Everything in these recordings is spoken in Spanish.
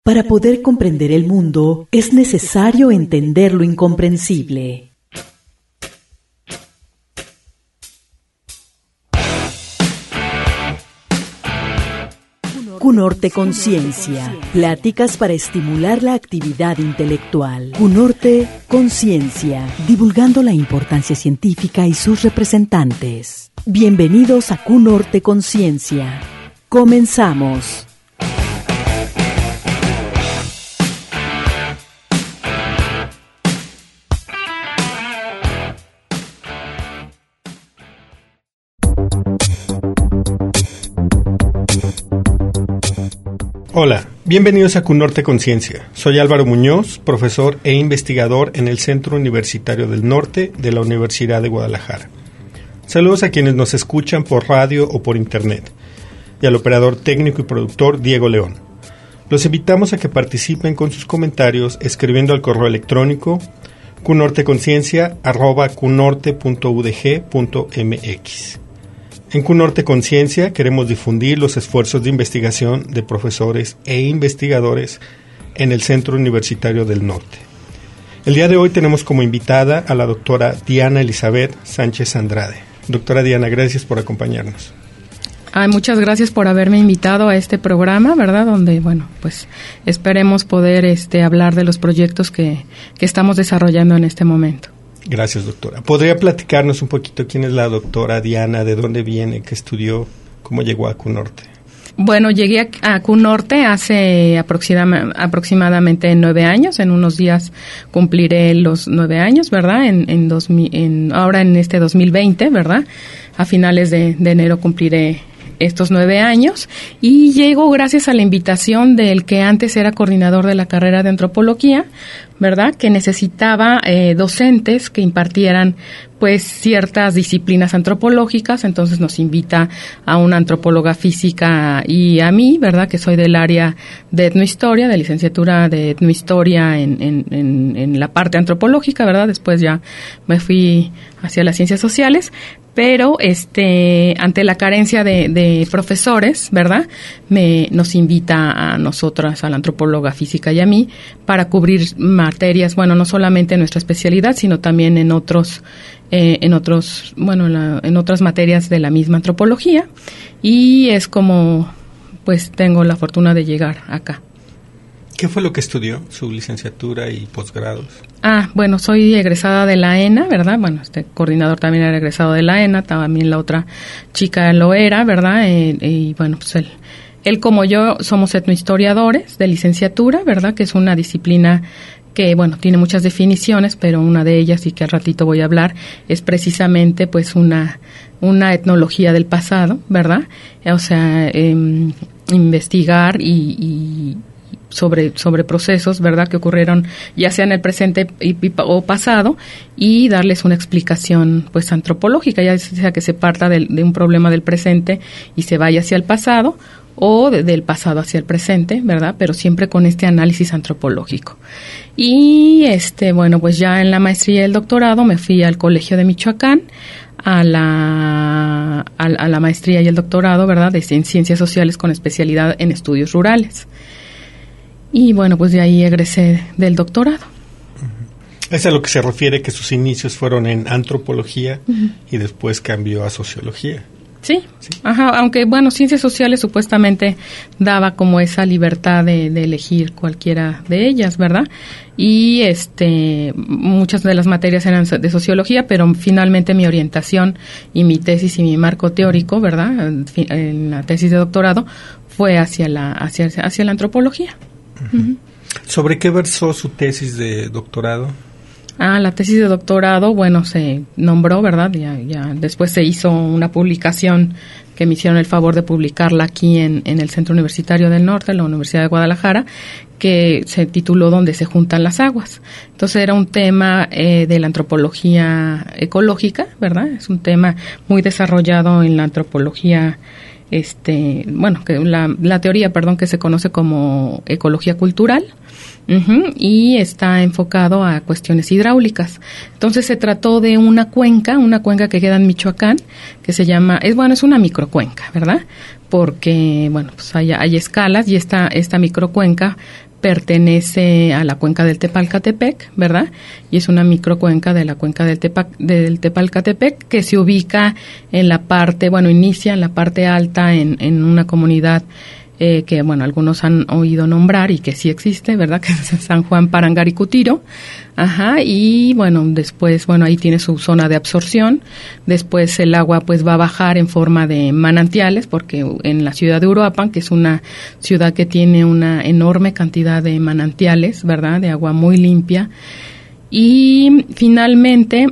Para poder comprender el mundo, es necesario entender lo incomprensible. Cunorte Conciencia. Pláticas para estimular la actividad intelectual. Cunorte Conciencia. Divulgando la importancia científica y sus representantes. Bienvenidos a Cunorte Conciencia. Comenzamos. Hola, bienvenidos a Cunorte Conciencia. Soy Álvaro Muñoz, profesor e investigador en el Centro Universitario del Norte de la Universidad de Guadalajara. Saludos a quienes nos escuchan por radio o por internet, y al operador técnico y productor Diego León. Los invitamos a que participen con sus comentarios escribiendo al correo electrónico cunorteconciencia@cunorte.udg.mx. En Cunorte Conciencia queremos difundir los esfuerzos de investigación de profesores e investigadores en el Centro Universitario del Norte. El día de hoy tenemos como invitada a la doctora Diana Elizabeth Sánchez Andrade. Doctora Diana, gracias por acompañarnos. Muchas gracias por haberme invitado a este programa, ¿verdad? Donde, pues esperemos poder hablar de los proyectos que estamos desarrollando en este momento. Gracias, doctora. ¿Podría platicarnos un poquito quién es la doctora Diana, de dónde viene, qué estudió, cómo llegó a Cunorte? Bueno, llegué a Cunorte hace aproximadamente 9 años. En unos días cumpliré los 9 años, ¿verdad? Ahora en este 2020, ¿verdad? A finales de enero cumpliré estos 9 años, y llego gracias a la invitación del que antes era coordinador de la carrera de antropología, ¿verdad? Que necesitaba docentes que impartieran ciertas disciplinas antropológicas. Entonces nos invita a una antropóloga física y a mí, ¿verdad? Que soy del área de etnohistoria, de licenciatura de etnohistoria en la parte antropológica, ¿verdad? Después ya me fui hacia las ciencias sociales, pero ante la carencia de profesores, ¿verdad? Nos invita a nosotras, a la antropóloga física y a mí, para cubrir materias, no solamente en nuestra especialidad, sino también en otras materias de la misma antropología, y es como tengo la fortuna de llegar acá. ¿Qué fue lo que estudió, su licenciatura y posgrados? Soy egresada de la ENA, ¿verdad? Este coordinador también era egresado de la ENA, también la otra chica lo era, ¿verdad? Él como yo somos etnohistoriadores de licenciatura, ¿verdad? Que es una disciplina que, tiene muchas definiciones, pero una de ellas, y que al ratito voy a hablar, es precisamente una etnología del pasado, ¿verdad? O sea, investigar y sobre procesos, ¿verdad?, que ocurrieron ya sea en el presente o pasado, y darles una explicación antropológica, ya sea que se parta de un problema del presente y se vaya hacia el pasado, o del pasado hacia el presente, ¿verdad?, pero siempre con este análisis antropológico. Y ya en la maestría y el doctorado me fui al Colegio de Michoacán a la maestría y el doctorado, ¿verdad?, en ciencias sociales con especialidad en estudios rurales. Y de ahí egresé del doctorado. Es a lo que se refiere que sus inicios fueron en antropología y después cambió a sociología. Sí. Ajá, aunque ciencias sociales supuestamente daba como esa libertad de elegir cualquiera de ellas, ¿verdad? Y muchas de las materias eran de sociología, pero finalmente mi orientación y mi tesis y mi marco teórico, ¿verdad?, en la tesis de doctorado, fue hacia la antropología. ¿Sobre qué versó su tesis de doctorado? La tesis de doctorado, se nombró, ¿verdad? Ya después se hizo una publicación que me hicieron el favor de publicarla aquí en el Centro Universitario del Norte, en la Universidad de Guadalajara, que se tituló Donde se juntan las aguas. Entonces era un tema de la antropología ecológica, ¿verdad? Es un tema muy desarrollado en la antropología que la teoría, que se conoce como ecología cultural, y está enfocado a cuestiones hidráulicas. Entonces se trató de una cuenca que queda en Michoacán, que se llama, es una microcuenca, ¿verdad? Porque, hay escalas, y esta microcuenca pertenece a la cuenca del Tepalcatepec, ¿verdad? Y es una microcuenca de la cuenca del Tepalcatepec que se ubica en la parte, inicia en la parte alta en una comunidad que, algunos han oído nombrar y que sí existe, ¿verdad? Que es San Juan Parangaricutiro. Ajá, y después, ahí tiene su zona de absorción. Después el agua pues va a bajar en forma de manantiales, porque en la ciudad de Uruapan, que es una ciudad que tiene una enorme cantidad de manantiales, ¿verdad? De agua muy limpia. Y finalmente,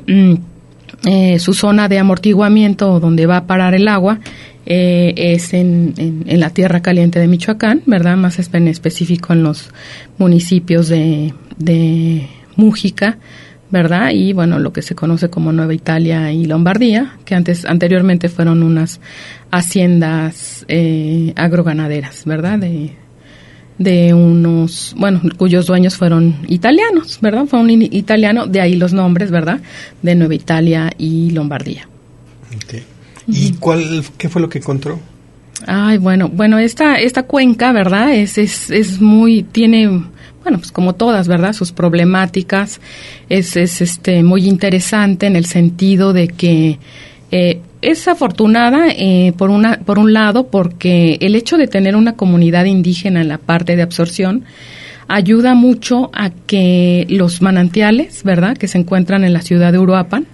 su zona de amortiguamiento, donde va a parar el agua, es en la tierra caliente de Michoacán, ¿verdad? Más en específico en los municipios de Mújica, ¿verdad? Y lo que se conoce como Nueva Italia y Lombardía, que anteriormente fueron unas haciendas agroganaderas, ¿verdad? De unos, cuyos dueños fueron italianos, ¿verdad? Fue un italiano, de ahí los nombres, ¿verdad? De Nueva Italia y Lombardía. Okay. ¿Y qué fue lo que encontró? Ay, esta cuenca, ¿verdad? Es muy, tiene, pues como todas, ¿verdad? Sus problemáticas, es muy interesante en el sentido de que es afortunada por un lado, porque el hecho de tener una comunidad indígena en la parte de absorción ayuda mucho a que los manantiales, ¿verdad? Que se encuentran en la ciudad de Uruapan,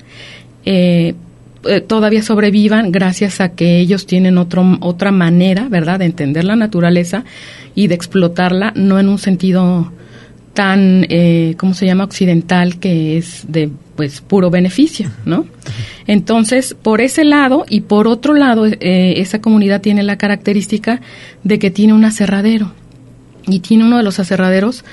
todavía sobrevivan gracias a que ellos tienen otra manera, ¿verdad?, de entender la naturaleza y de explotarla, no en un sentido tan, occidental, que es de, puro beneficio, ¿no? Entonces, por ese lado, y por otro lado, esa comunidad tiene la característica de que tiene un aserradero, y tiene uno de los aserraderos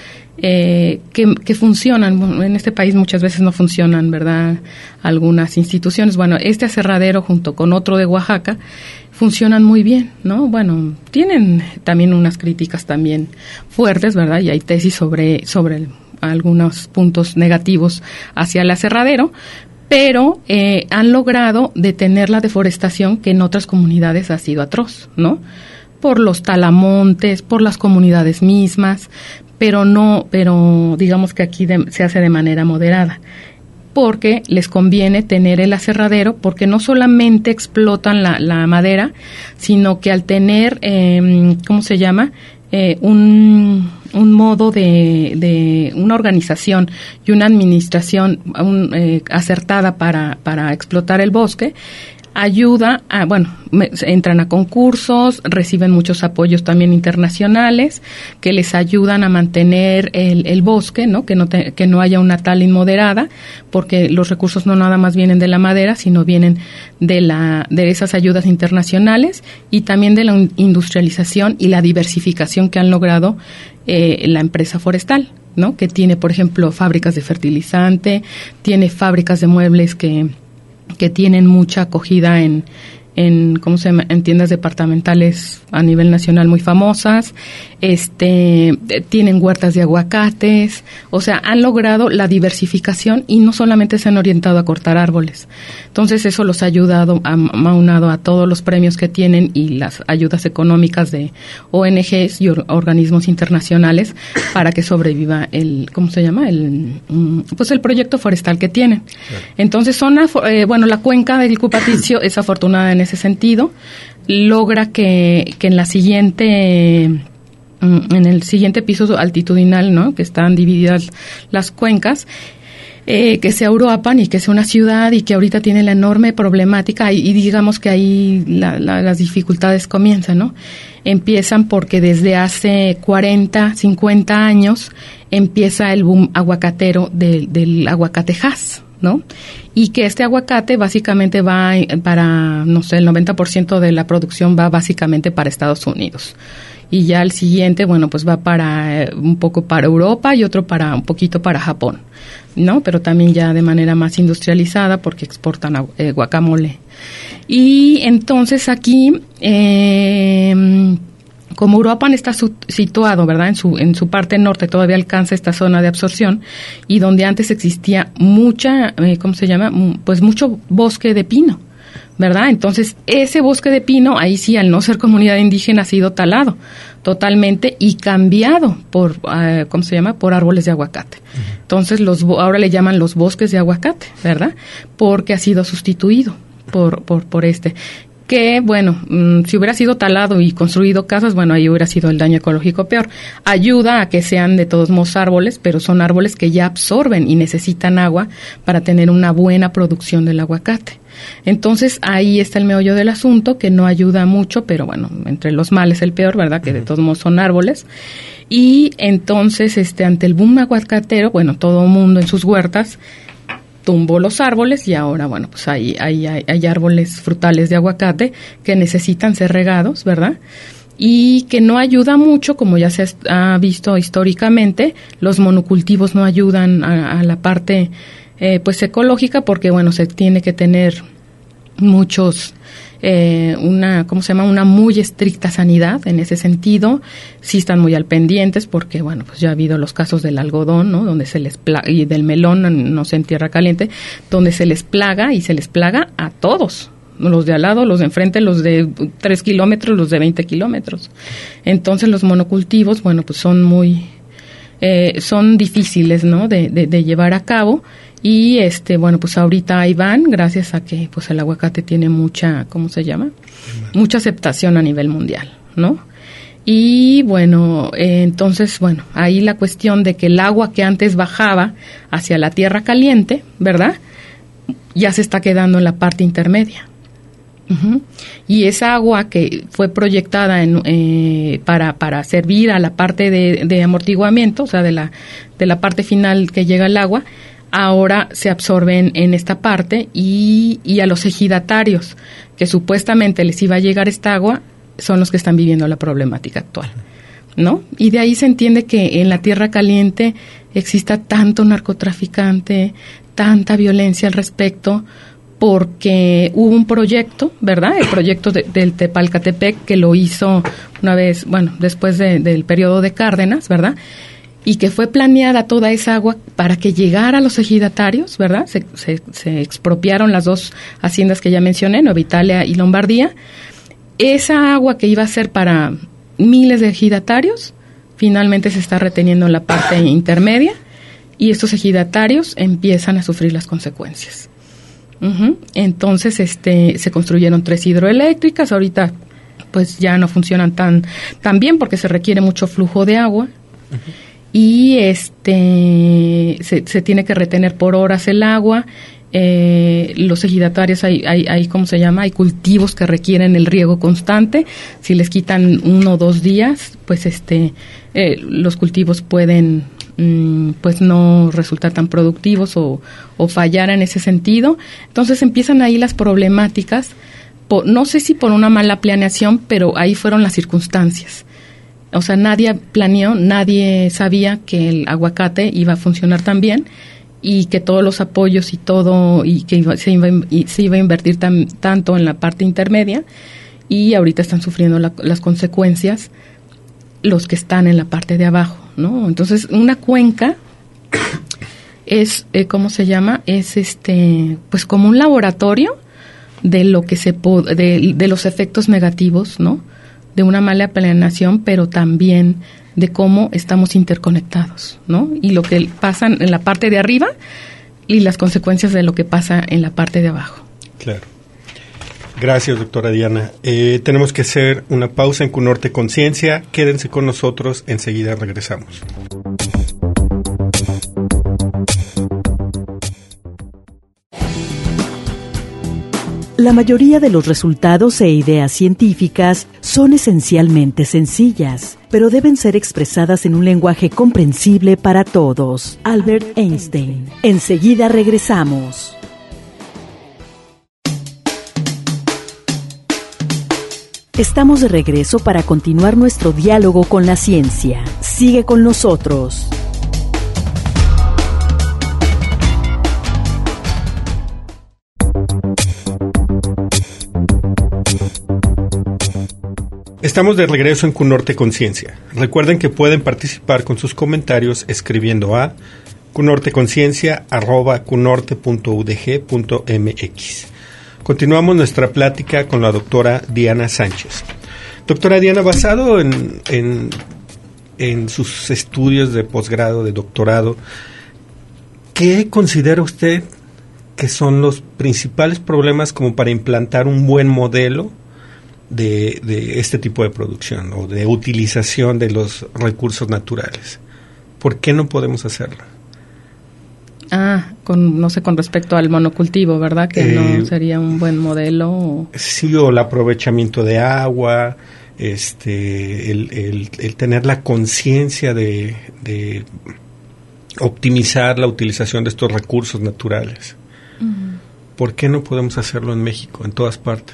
que funcionan. En este país muchas veces no funcionan, ¿verdad?, algunas instituciones. Este aserradero junto con otro de Oaxaca funcionan muy bien, ¿no? Tienen también unas críticas también fuertes, ¿verdad?, y hay tesis sobre algunos puntos negativos hacia el aserradero, pero han logrado detener la deforestación, que en otras comunidades ha sido atroz, ¿no?, por los talamontes, por las comunidades mismas, pero digamos que aquí se hace de manera moderada, porque les conviene tener el aserradero, porque no solamente explotan la madera, sino que al tener, un modo de una organización y una administración acertada para explotar el bosque, ayuda a, entran a concursos, reciben muchos apoyos también internacionales que les ayudan a mantener el bosque, ¿no? Que no haya una tala inmoderada, porque los recursos no nada más vienen de la madera, sino vienen de esas ayudas internacionales, y también de la industrialización y la diversificación que han logrado la empresa forestal, ¿no? Que tiene, por ejemplo, fábricas de fertilizante, tiene fábricas de muebles que tienen mucha acogida en tiendas departamentales a nivel nacional muy famosas, tienen huertas de aguacates, o sea, han logrado la diversificación y no solamente se han orientado a cortar árboles. Entonces eso los ha ayudado, aunado a todos los premios que tienen y las ayudas económicas de ONGs y organismos internacionales, para que sobreviva el proyecto forestal que tienen. Claro. Entonces la cuenca del Cupaticio es afortunada en ese sentido, logra que en el siguiente piso altitudinal, ¿no?, que están divididas las cuencas, que sea Uruapan y que sea una ciudad, y que ahorita tiene la enorme problemática, y digamos que ahí las dificultades comienzan, ¿no? Empiezan porque desde hace 40, 50 años empieza el boom aguacatero del aguacatejas, ¿no? Y que este aguacate básicamente va para, el 90% de la producción va básicamente para Estados Unidos. Y ya el siguiente, va para un poco para Europa y otro un poquito para Japón, ¿no? Pero también ya de manera más industrializada, porque exportan guacamole. Y entonces aquí, como Uruapan está situado, ¿verdad?, en su parte norte, todavía alcanza esta zona de absorción, y donde antes existía mucho bosque de pino, ¿verdad? Entonces, ese bosque de pino, ahí sí, al no ser comunidad indígena, ha sido talado, totalmente y cambiado por, ¿cómo se llama? Por árboles de aguacate. Entonces, ahora le llaman los bosques de aguacate, ¿verdad? Porque ha sido sustituido por este. Que, bueno, si hubiera sido talado y construido casas, bueno, ahí hubiera sido el daño ecológico peor. Ayuda a que sean de todos modos árboles, pero son árboles que ya absorben y necesitan agua para tener una buena producción del aguacate. Entonces, ahí está el meollo del asunto, que no ayuda mucho, pero bueno, entre los males el peor, ¿verdad? Que de todos modos son árboles. Y entonces, ante el boom aguacatero, bueno, todo el mundo en sus huertas tumbó los árboles y ahora, bueno, pues hay árboles frutales de aguacate que necesitan ser regados, ¿verdad? Y que no ayuda mucho, como ya se ha visto históricamente, los monocultivos no ayudan a la parte pues ecológica, porque bueno, se tiene que tener muchos una muy estricta sanidad en ese sentido. Sí están muy al pendientes porque, bueno, pues ya ha habido los casos del algodón, ¿no? Donde se les plaga, y del melón, no sé, en tierra caliente, donde se les plaga y se les plaga a todos. Los de al lado, los de enfrente, los de 3 kilómetros, los de 20 kilómetros. Entonces los monocultivos, bueno, pues son son difíciles, ¿no? De llevar a cabo. Y bueno, pues ahorita ahí van, gracias a que pues el aguacate tiene mucha, ¿cómo se llama? Mucha aceptación a nivel mundial, ¿no? Y bueno, entonces, bueno, ahí la cuestión de que el agua que antes bajaba hacia la tierra caliente, ¿verdad? Ya se está quedando en la parte intermedia. Uh-huh. Y esa agua que fue proyectada para servir a la parte de amortiguamiento, o sea, de la parte final que llega el agua, ahora se absorben en esta parte y a los ejidatarios que supuestamente les iba a llegar esta agua son los que están viviendo la problemática actual, ¿no? Y de ahí se entiende que en la tierra caliente exista tanto narcotraficante, tanta violencia al respecto, porque hubo un proyecto, ¿verdad? El proyecto del Tepalcatepec, que lo hizo una vez, bueno, después del periodo de Cárdenas, ¿verdad? Y que fue planeada toda esa agua para que llegara a los ejidatarios, ¿verdad? Se expropiaron las dos haciendas que ya mencioné, Nueva Italia y Lombardía. Esa agua que iba a ser para miles de ejidatarios, finalmente se está reteniendo en la parte intermedia y estos ejidatarios empiezan a sufrir las consecuencias. Uh-huh. Entonces, se construyeron 3 hidroeléctricas, ahorita pues ya no funcionan tan bien porque se requiere mucho flujo de agua. Uh-huh. Y se tiene que retener por horas el agua. Los ejidatarios hay ¿cómo se llama? Hay cultivos que requieren el riego constante. Si les quitan 1 o 2 días, pues los cultivos pueden pues no resultar tan productivos o fallar en ese sentido. Entonces empiezan ahí las problemáticas, no sé si por una mala planeación, pero ahí fueron las circunstancias. O sea, nadie planeó, nadie sabía que el aguacate iba a funcionar tan bien y que todos los apoyos y todo, y que se iba a invertir tanto en la parte intermedia, y ahorita están sufriendo las consecuencias los que están en la parte de abajo, ¿no? Entonces, una cuenca es, ¿cómo se llama? Es pues como un laboratorio de lo que de los efectos negativos, ¿no? De una mala planeación, pero también de cómo estamos interconectados, ¿no? Y lo que pasa en la parte de arriba y las consecuencias de lo que pasa en la parte de abajo. Claro. Gracias, doctora Diana. Tenemos que hacer una pausa en Cunorte Conciencia. Quédense con nosotros, enseguida regresamos. La mayoría de los resultados e ideas científicas son esencialmente sencillas, pero deben ser expresadas en un lenguaje comprensible para todos. Albert Einstein. Enseguida regresamos. Estamos de regreso para continuar nuestro diálogo con la ciencia. Sigue con nosotros. Estamos de regreso en Cunorte Conciencia. Recuerden que pueden participar con sus comentarios escribiendo a cunorteconciencia@cunorte.udg.mx. Continuamos nuestra plática con la doctora Diana Sánchez. Doctora Diana, basado en sus estudios de posgrado, de doctorado, ¿qué considera usted que son los principales problemas como para implantar un buen modelo de este tipo de producción o de utilización de los recursos naturales? ¿Por qué no podemos hacerlo? Con respecto al monocultivo, ¿verdad? Que no sería un buen modelo. Sí, o el aprovechamiento de agua, el tener la conciencia de optimizar la utilización de estos recursos naturales. Uh-huh. ¿Por qué no podemos hacerlo en México, en todas partes?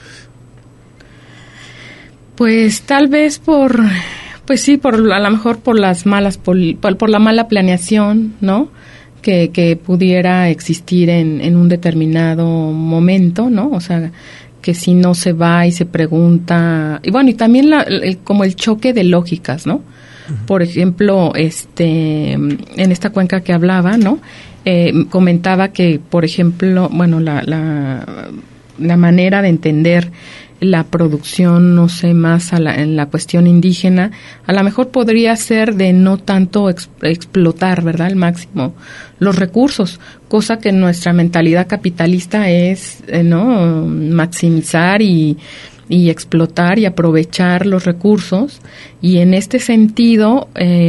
Pues tal vez a lo mejor por las malas, por la mala planeación, ¿no? Que pudiera existir en un determinado momento, ¿no? O sea, que si no se va y se pregunta, y bueno, y también como el choque de lógicas, ¿no? Uh-huh. Por ejemplo, en esta cuenca que hablaba, ¿no? Comentaba que, por ejemplo, bueno, la manera de entender la producción, no sé, más en la cuestión indígena, a lo mejor podría ser de no tanto explotar, ¿verdad?, al máximo los recursos, cosa que nuestra mentalidad capitalista es, ¿no?, maximizar y explotar y aprovechar los recursos, y en este sentido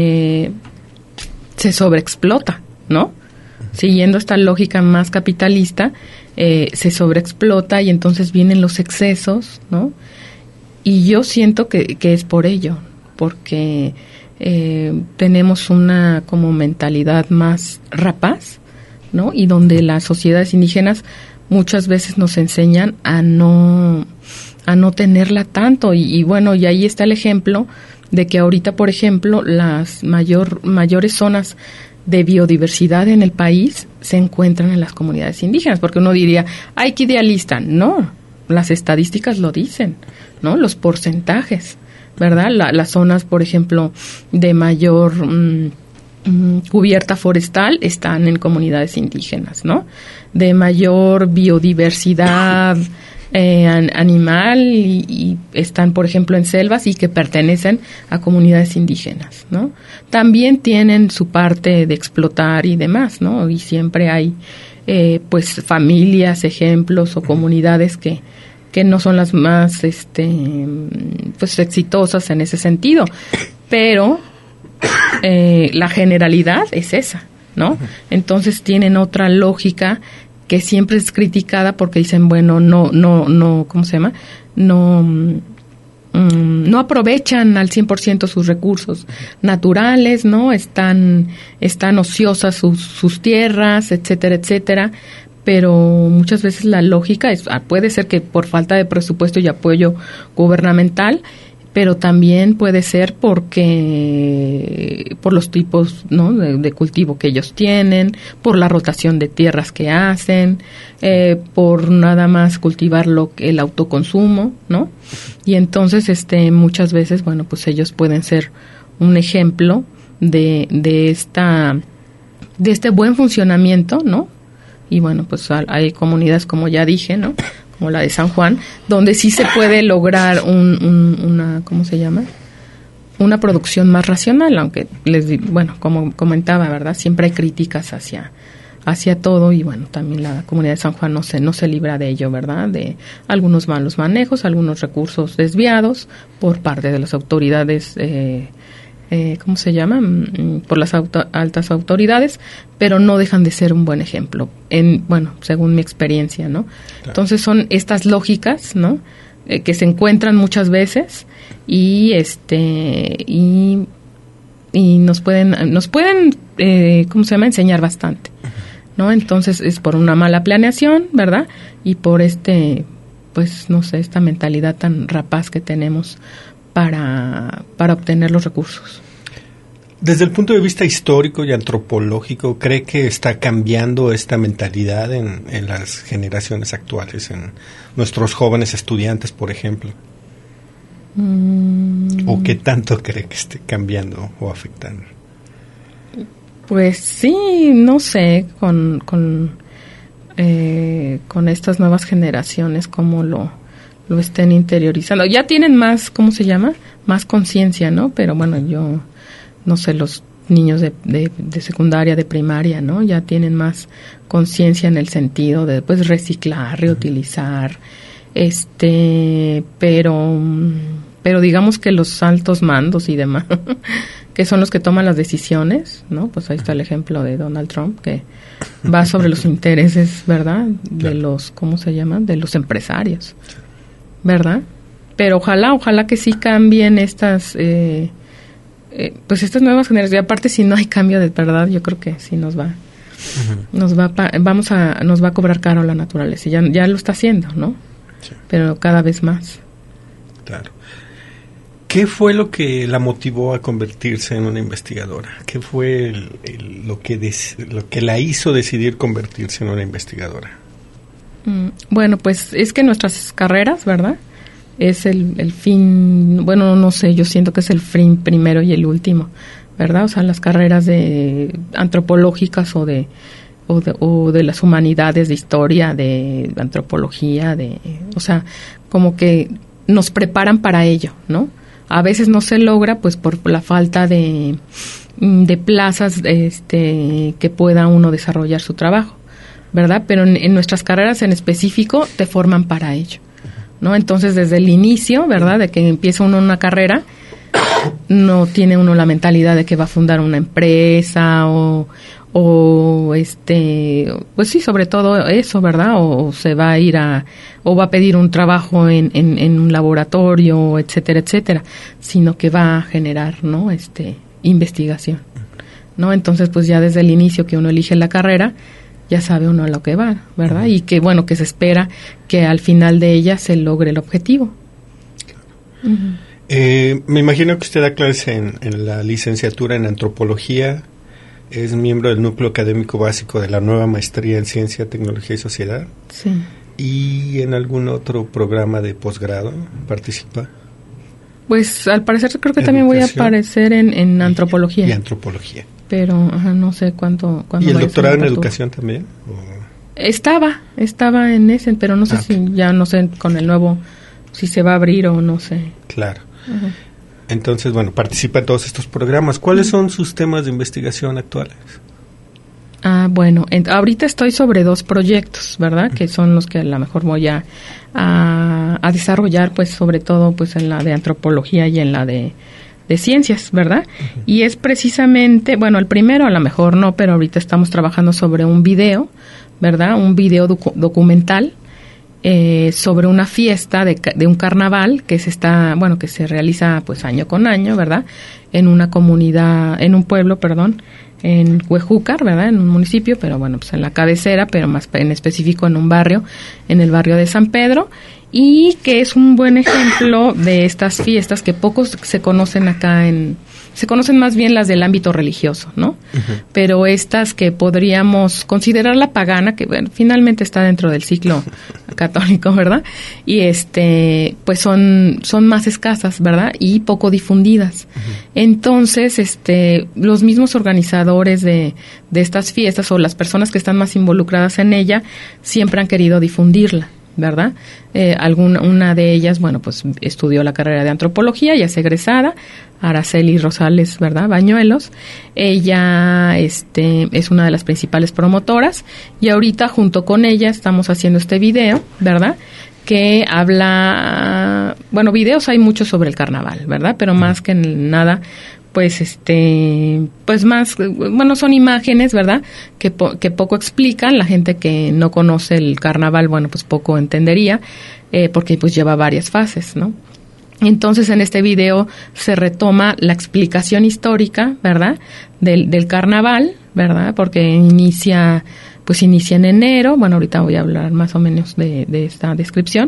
se sobreexplota, ¿no? Siguiendo esta lógica más capitalista, se sobreexplota y entonces vienen los excesos, ¿no? Y yo siento que es por ello, porque tenemos una como mentalidad más rapaz, ¿no? Y donde las sociedades indígenas muchas veces nos enseñan a no tenerla tanto, y bueno, y ahí está el ejemplo de que ahorita, por ejemplo, las mayores zonas de biodiversidad en el país se encuentran en las comunidades indígenas, porque uno diría, ¡ay, qué idealista! No, las estadísticas lo dicen, ¿no? Los porcentajes, ¿verdad? Las zonas, por ejemplo, de mayor cubierta forestal están en comunidades indígenas, ¿no? De mayor biodiversidad animal y están, por ejemplo, en selvas y que pertenecen a comunidades indígenas, ¿no? También tienen su parte de explotar y demás, ¿no? Y siempre hay, pues, familias, ejemplos o comunidades que no son las más, pues, exitosas en ese sentido. Pero la generalidad es esa, ¿no? Entonces tienen otra lógica que siempre es criticada porque dicen, bueno, no, ¿cómo se llama? No aprovechan al 100% sus recursos naturales, ¿no? Están ociosas sus tierras, etcétera, etcétera, pero muchas veces la lógica puede ser que por falta de presupuesto y apoyo gubernamental, pero también puede ser porque por los tipos, ¿no?, de cultivo que ellos tienen, por la rotación de tierras que hacen, por nada más cultivar el autoconsumo, ¿no? Y entonces muchas veces, bueno, pues ellos pueden ser un ejemplo de este buen funcionamiento, ¿no? Y bueno, pues hay comunidades, como ya dije, ¿no?, como la de San Juan, donde sí se puede lograr una ¿cómo se llama?, una producción más racional, aunque bueno, como comentaba, ¿verdad?, siempre hay críticas hacia todo, y bueno, también la comunidad de San Juan no se libra de ello, ¿verdad?, de algunos malos manejos, algunos recursos desviados por parte de las autoridades, ¿cómo se llama?, por las altas autoridades, pero no dejan de ser un buen ejemplo, bueno, según mi experiencia, ¿no? Claro. Entonces son estas lógicas, ¿no?, que se encuentran muchas veces y nos pueden ¿cómo se llama?, enseñar bastante, ¿no? Entonces es por una mala planeación, ¿verdad?, y por pues no sé, esta mentalidad tan rapaz que tenemos para obtener los recursos. Desde el punto de vista histórico y antropológico, ¿cree que está cambiando esta mentalidad en las generaciones actuales, en nuestros jóvenes estudiantes, por ejemplo? ¿O qué tanto cree que esté cambiando o afectando? Pues sí, no sé, con estas nuevas generaciones cómo lo lo estén interiorizando. Ya tienen más, ¿cómo se llama? Más conciencia, ¿no? Pero bueno, yo no sé, los niños de secundaria, de primaria, ¿no? Ya tienen más conciencia en el sentido de, pues, reciclar, reutilizar, pero digamos que los altos mandos y demás, que son los que toman las decisiones, ¿no? Pues ahí está el ejemplo de Donald Trump, que va sobre los intereses, ¿verdad? De los, ¿cómo se llaman? De los empresarios, ¿verdad? Pero ojalá que sí cambien estas, pues estas nuevas generaciones. Y aparte, si no hay cambio de verdad, yo creo que sí nos va a cobrar caro la naturaleza. Ya lo está haciendo, ¿no? Sí. Pero cada vez más. Claro. ¿Qué fue lo que la motivó a convertirse en una investigadora? ¿Qué fue lo que la hizo decidir convertirse en una investigadora? Bueno, pues es que nuestras carreras, ¿verdad? Es el fin, bueno, no sé, yo siento que es el fin primero y el último, ¿verdad? O sea, las carreras de antropológicas o de las humanidades, de historia, de antropología, o sea, como que nos preparan para ello, ¿no? A veces no se logra, pues, por la falta de plazas que pueda uno desarrollar su trabajo, ¿verdad? Pero en nuestras carreras en específico te forman para ello, ¿no? Entonces, desde el inicio, ¿verdad?, de que empieza uno una carrera, no tiene uno la mentalidad de que va a fundar una empresa pues sí, sobre todo eso, ¿verdad? O se va a ir o va a pedir un trabajo en un laboratorio, etcétera, etcétera, sino que va a generar, ¿no? Investigación, ¿no? Entonces, pues ya desde el inicio que uno elige la carrera, ya sabe uno a lo que va, ¿verdad? Uh-huh. Y que, bueno, que se espera que al final de ella se logre el objetivo. Uh-huh. Me imagino que usted da clases en la licenciatura en antropología. Es miembro del núcleo académico básico de la nueva maestría en Ciencia, Tecnología y Sociedad. Sí. ¿Y en algún otro programa de posgrado participa? Pues al parecer creo que también voy a aparecer en antropología. Y antropología. Pero no sé cuándo. ¿Y el doctorado en educación también? ¿O? Estaba en ese, pero no sé si ya no sé con el nuevo, si se va a abrir o no sé. Claro. Uh-huh. Entonces, bueno, participa en todos estos programas. ¿Cuáles son sus temas de investigación actuales? Bueno, ahorita estoy sobre 2 proyectos, ¿verdad? Que son los que a lo mejor voy a desarrollar, pues sobre todo pues en la de antropología y en la de ciencias, ¿verdad? Uh-huh. Y es precisamente, bueno, el primero a lo mejor no, pero ahorita estamos trabajando sobre un video, ¿verdad? Un video documental sobre una fiesta de un carnaval que se realiza pues año con año, ¿verdad? En un pueblo, en Huejúcar, ¿verdad? En un municipio, pero bueno, pues en la cabecera, pero más en específico en un barrio, en el barrio de San Pedro, y que es un buen ejemplo de estas fiestas que pocos se conocen acá se conocen más bien las del ámbito religioso, ¿no? Uh-huh. Pero estas que podríamos considerar la pagana, que bueno, finalmente está dentro del ciclo católico, ¿verdad? Y pues son más escasas, ¿verdad? Y poco difundidas. Uh-huh. Entonces, los mismos organizadores de estas fiestas o las personas que están más involucradas en ella siempre han querido difundirla, ¿verdad? Una de ellas, bueno, pues estudió la carrera de antropología, ya es egresada, Araceli Rosales, ¿verdad? Bañuelos. Ella es una de las principales promotoras y ahorita junto con ella estamos haciendo este video, ¿verdad? Que habla, bueno, videos hay muchos sobre el carnaval, ¿verdad? Pero más que nada, pues pues más, bueno, son imágenes, ¿verdad? Que poco explican. La gente que no conoce el carnaval, bueno, pues poco entendería, porque pues lleva varias fases, ¿no? Entonces en este video se retoma la explicación histórica, ¿verdad? Del carnaval, ¿verdad? Porque inicia en enero. Bueno, ahorita voy a hablar más o menos de esta descripción.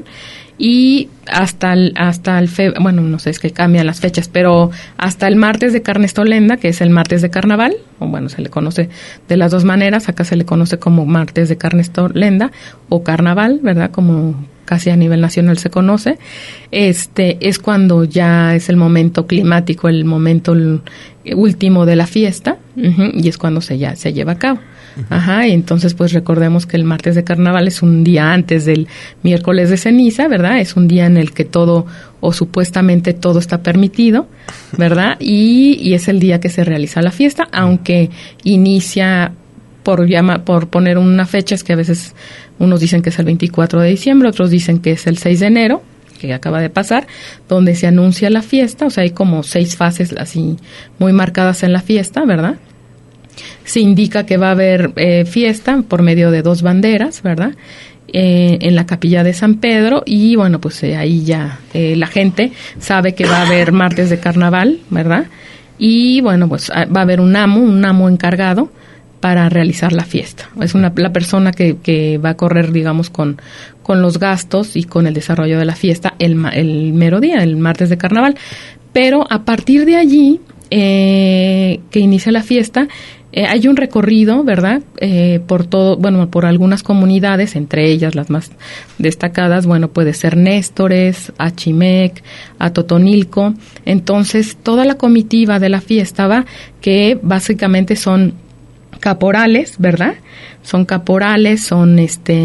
Y hasta el bueno, no sé, es que cambian las fechas, pero hasta el martes de Carnestolenda, que es el martes de carnaval, o bueno, se le conoce de las dos maneras. Acá se le conoce como martes de Carnestolenda o carnaval, ¿verdad? Como casi a nivel nacional se conoce. Es cuando ya es el momento climático, el momento último de la fiesta, y es cuando se lleva a cabo. Ajá, y entonces pues recordemos que el martes de carnaval es un día antes del miércoles de ceniza, ¿verdad? Es un día en el que todo, o supuestamente todo está permitido, ¿verdad? Y es el día que se realiza la fiesta, aunque inicia por poner una fecha, es que a veces unos dicen que es el 24 de diciembre, otros dicen que es el 6 de enero, que acaba de pasar, donde se anuncia la fiesta, o sea, hay como 6 fases así muy marcadas en la fiesta, ¿verdad? Se indica que va a haber fiesta por medio de 2 banderas, ¿verdad? En la capilla de San Pedro, y bueno, pues ahí ya la gente sabe que va a haber martes de carnaval, ¿verdad? Y bueno, pues va a haber un amo encargado para realizar la fiesta. Es la persona que va a correr, digamos, con los gastos y con el desarrollo de la fiesta el mero día, el martes de carnaval. Pero a partir de allí, que inicia la fiesta, hay un recorrido, ¿verdad? Por algunas comunidades, entre ellas las más destacadas, bueno, puede ser Néstores, Achimec, Atotonilco. Entonces, toda la comitiva de la fiesta va, que básicamente son caporales, ¿verdad? Son caporales, son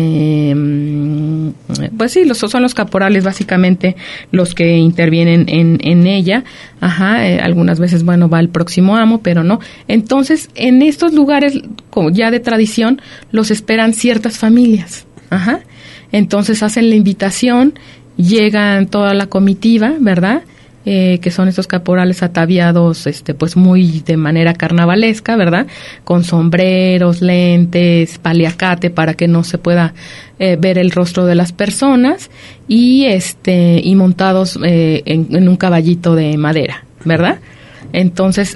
pues sí, son los caporales básicamente los que intervienen en ella. Ajá, algunas veces, bueno, va el próximo amo, pero no. Entonces, en estos lugares, como ya de tradición, los esperan ciertas familias. Ajá. Entonces hacen la invitación, llegan toda la comitiva, ¿verdad? Que son estos caporales ataviados, pues muy de manera carnavalesca, ¿verdad? Con sombreros, lentes, paliacate para que no se pueda ver el rostro de las personas, y montados en un caballito de madera, ¿verdad? Entonces,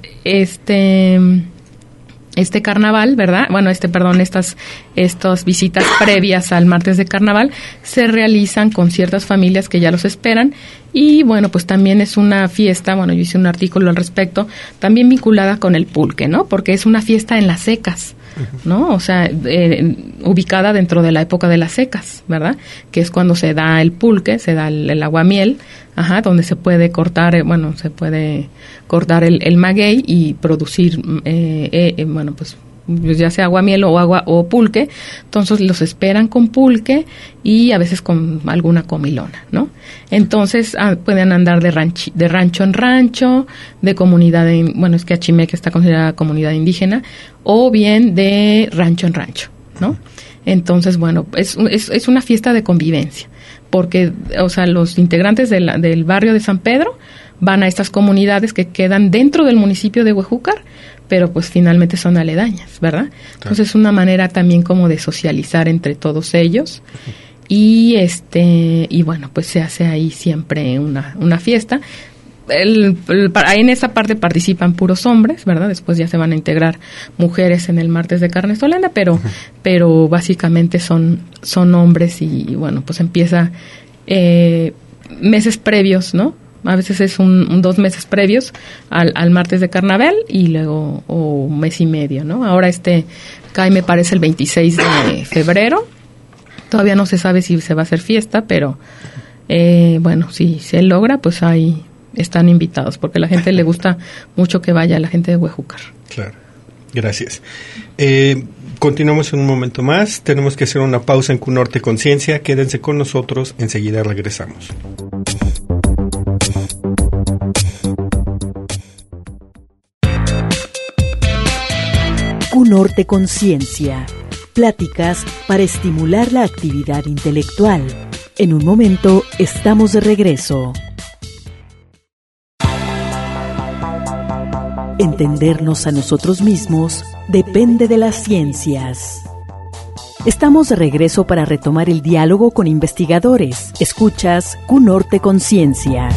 este carnaval, ¿verdad? Bueno, estas visitas previas al martes de carnaval se realizan con ciertas familias que ya los esperan, y bueno, pues también es una fiesta, bueno, yo hice un artículo al respecto, también vinculada con el pulque, ¿no? Porque es una fiesta en las secas, ¿no? O sea, ubicada dentro de la época de las secas, ¿verdad? Que es cuando se da el pulque, se da el aguamiel, ajá, donde se puede cortar, el maguey y producir, pues ya sea aguamiel o agua o pulque. Entonces los esperan con pulque y a veces con alguna comilona, ¿no? Entonces pueden andar de rancho en rancho, de comunidad, es que Achimec está considerada comunidad indígena, o bien de rancho en rancho, ¿no? Entonces, bueno, es una fiesta de convivencia, porque, o sea, los integrantes del barrio de San Pedro van a estas comunidades que quedan dentro del municipio de Huejúcar, pero pues finalmente son aledañas, ¿verdad? Claro. Entonces es una manera también como de socializar entre todos ellos. Y bueno, pues se hace ahí siempre una fiesta. En esa parte participan puros hombres, ¿verdad? Después ya se van a integrar mujeres en el martes de Carnestolanda, pero básicamente son hombres, y bueno, pues empieza meses previos, ¿no? A veces es 2 meses previos al martes de carnaval, y luego un mes y medio, ¿no? Ahora cae, me parece, el 26 de febrero. Todavía no se sabe si se va a hacer fiesta, pero bueno, si se logra, pues ahí están invitados, porque a la gente le gusta mucho que vaya, la gente de Huejúcar. Claro, gracias. Continuamos en un momento más. Tenemos que hacer una pausa en Cunorte Conciencia. Quédense con nosotros, enseguida regresamos. Cunorte Conciencia. Pláticas para estimular la actividad intelectual. En un momento estamos de regreso. Entendernos a nosotros mismos depende de las ciencias. Estamos de regreso para retomar el diálogo con investigadores. Escuchas Cunorte Conciencia.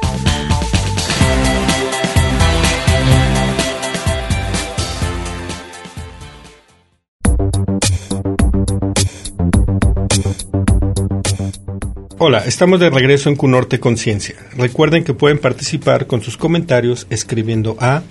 Hola, estamos de regreso en Cunorte Conciencia. Recuerden que pueden participar con sus comentarios escribiendo a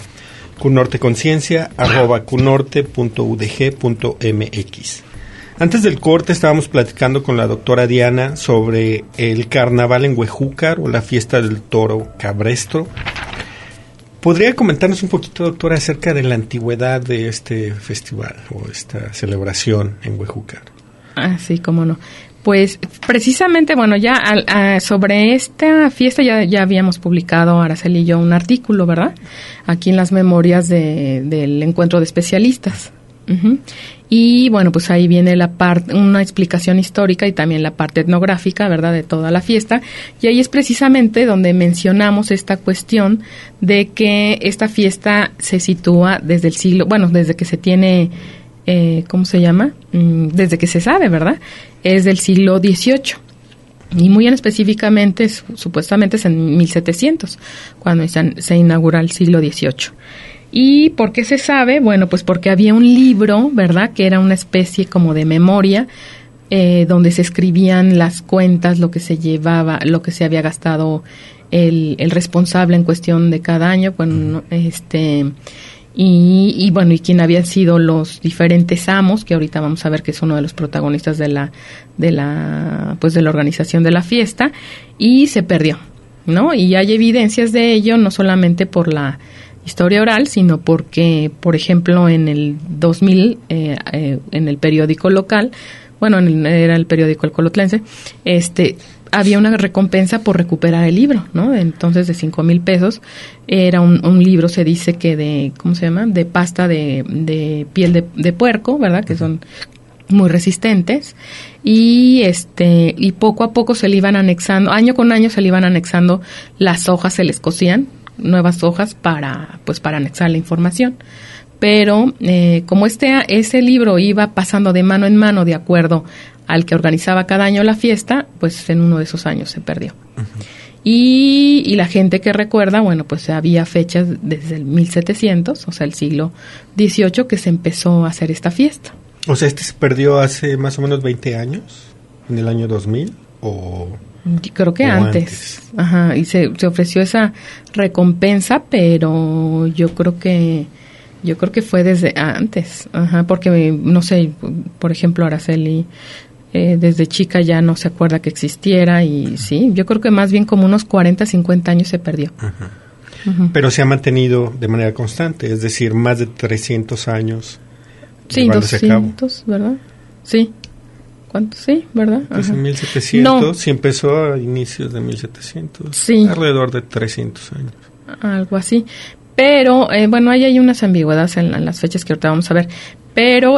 cunorteconciencia@cunorte.udg.mx. Antes del corte estábamos platicando con la doctora Diana sobre el carnaval en Huejúcar, o la fiesta del toro cabresto. ¿Podría comentarnos un poquito, doctora, acerca de la antigüedad de este festival o esta celebración en Huejúcar? Ah, sí, cómo no. Pues precisamente, bueno, ya sobre esta fiesta ya habíamos publicado, Araceli y yo, un artículo, ¿verdad? Aquí en las memorias del encuentro de especialistas. Uh-huh. Y bueno, pues ahí viene una explicación histórica y también la parte etnográfica, ¿verdad?, de toda la fiesta. Y ahí es precisamente donde mencionamos esta cuestión de que esta fiesta se sitúa desde el siglo, desde que se tiene, ¿cómo se llama? Desde que se sabe, ¿verdad? Es del siglo XVIII. Y muy específicamente, supuestamente es en 1700, cuando se inaugura el siglo XVIII. ¿Y por qué se sabe? Bueno, pues porque había un libro, ¿verdad?, que era una especie como de memoria, donde se escribían las cuentas, lo que se llevaba, lo que se había gastado el responsable en cuestión de cada año, bueno, y quién habían sido los diferentes amos, que ahorita vamos a ver que es uno de los protagonistas de la organización de la fiesta, y se perdió, ¿no? Y hay evidencias de ello, no solamente por la historia oral, sino porque, por ejemplo, en el 2000, en el periódico local, era el periódico El Colotlense, había una recompensa por recuperar el libro, ¿no? Entonces, de 5,000 pesos, era un libro, se dice que de, ¿cómo se llama?, de pasta de piel de puerco, ¿verdad?, que son muy resistentes, y poco a poco se le iban anexando, año con año se le iban anexando las hojas, se les cosían nuevas hojas para anexar la información. Pero como ese libro iba pasando de mano en mano de acuerdo al que organizaba cada año la fiesta, pues en uno de esos años se perdió. Uh-huh. Y la gente que recuerda, pues había fechas desde el 1700, o sea, el siglo XVIII, que se empezó a hacer esta fiesta. O sea, se perdió hace más o menos 20 años, en el año 2000, o... Creo que antes. Ajá, y se ofreció esa recompensa, pero yo creo que fue desde antes. Ajá, porque no sé, por ejemplo, Araceli desde chica ya no se acuerda que existiera, y sí, yo creo que más bien como unos 40, 50 años se perdió. Ajá. Uh-huh. Pero se ha mantenido de manera constante, es decir, más de 300 años. Sí, 200, ¿verdad? Sí. ¿Cuánto? Sí, ¿verdad? Pues en 1700, sí empezó a inicios de 1700, sí, alrededor de 300 años. Algo así. Pero, ahí hay unas ambigüedades en las fechas que ahorita vamos a ver. Pero,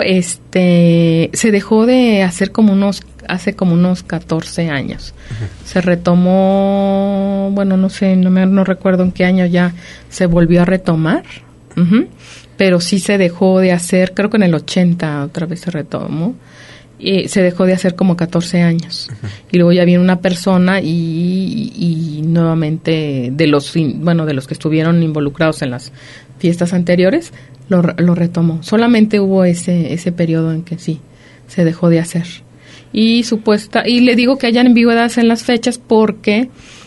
se dejó de hacer hace como unos 14 años. Uh-huh. Se retomó, no sé, no recuerdo en qué año ya se volvió a retomar. Uh-huh. Pero sí se dejó de hacer, creo que en el 80 otra vez se retomó. Se dejó de hacer como 14 años. Uh-huh. Y luego ya vino una persona y nuevamente de los que estuvieron involucrados en las fiestas anteriores, lo retomó. Solamente hubo ese periodo en que sí se dejó de hacer. Y le digo que hayan ambigüedades en las fechas porque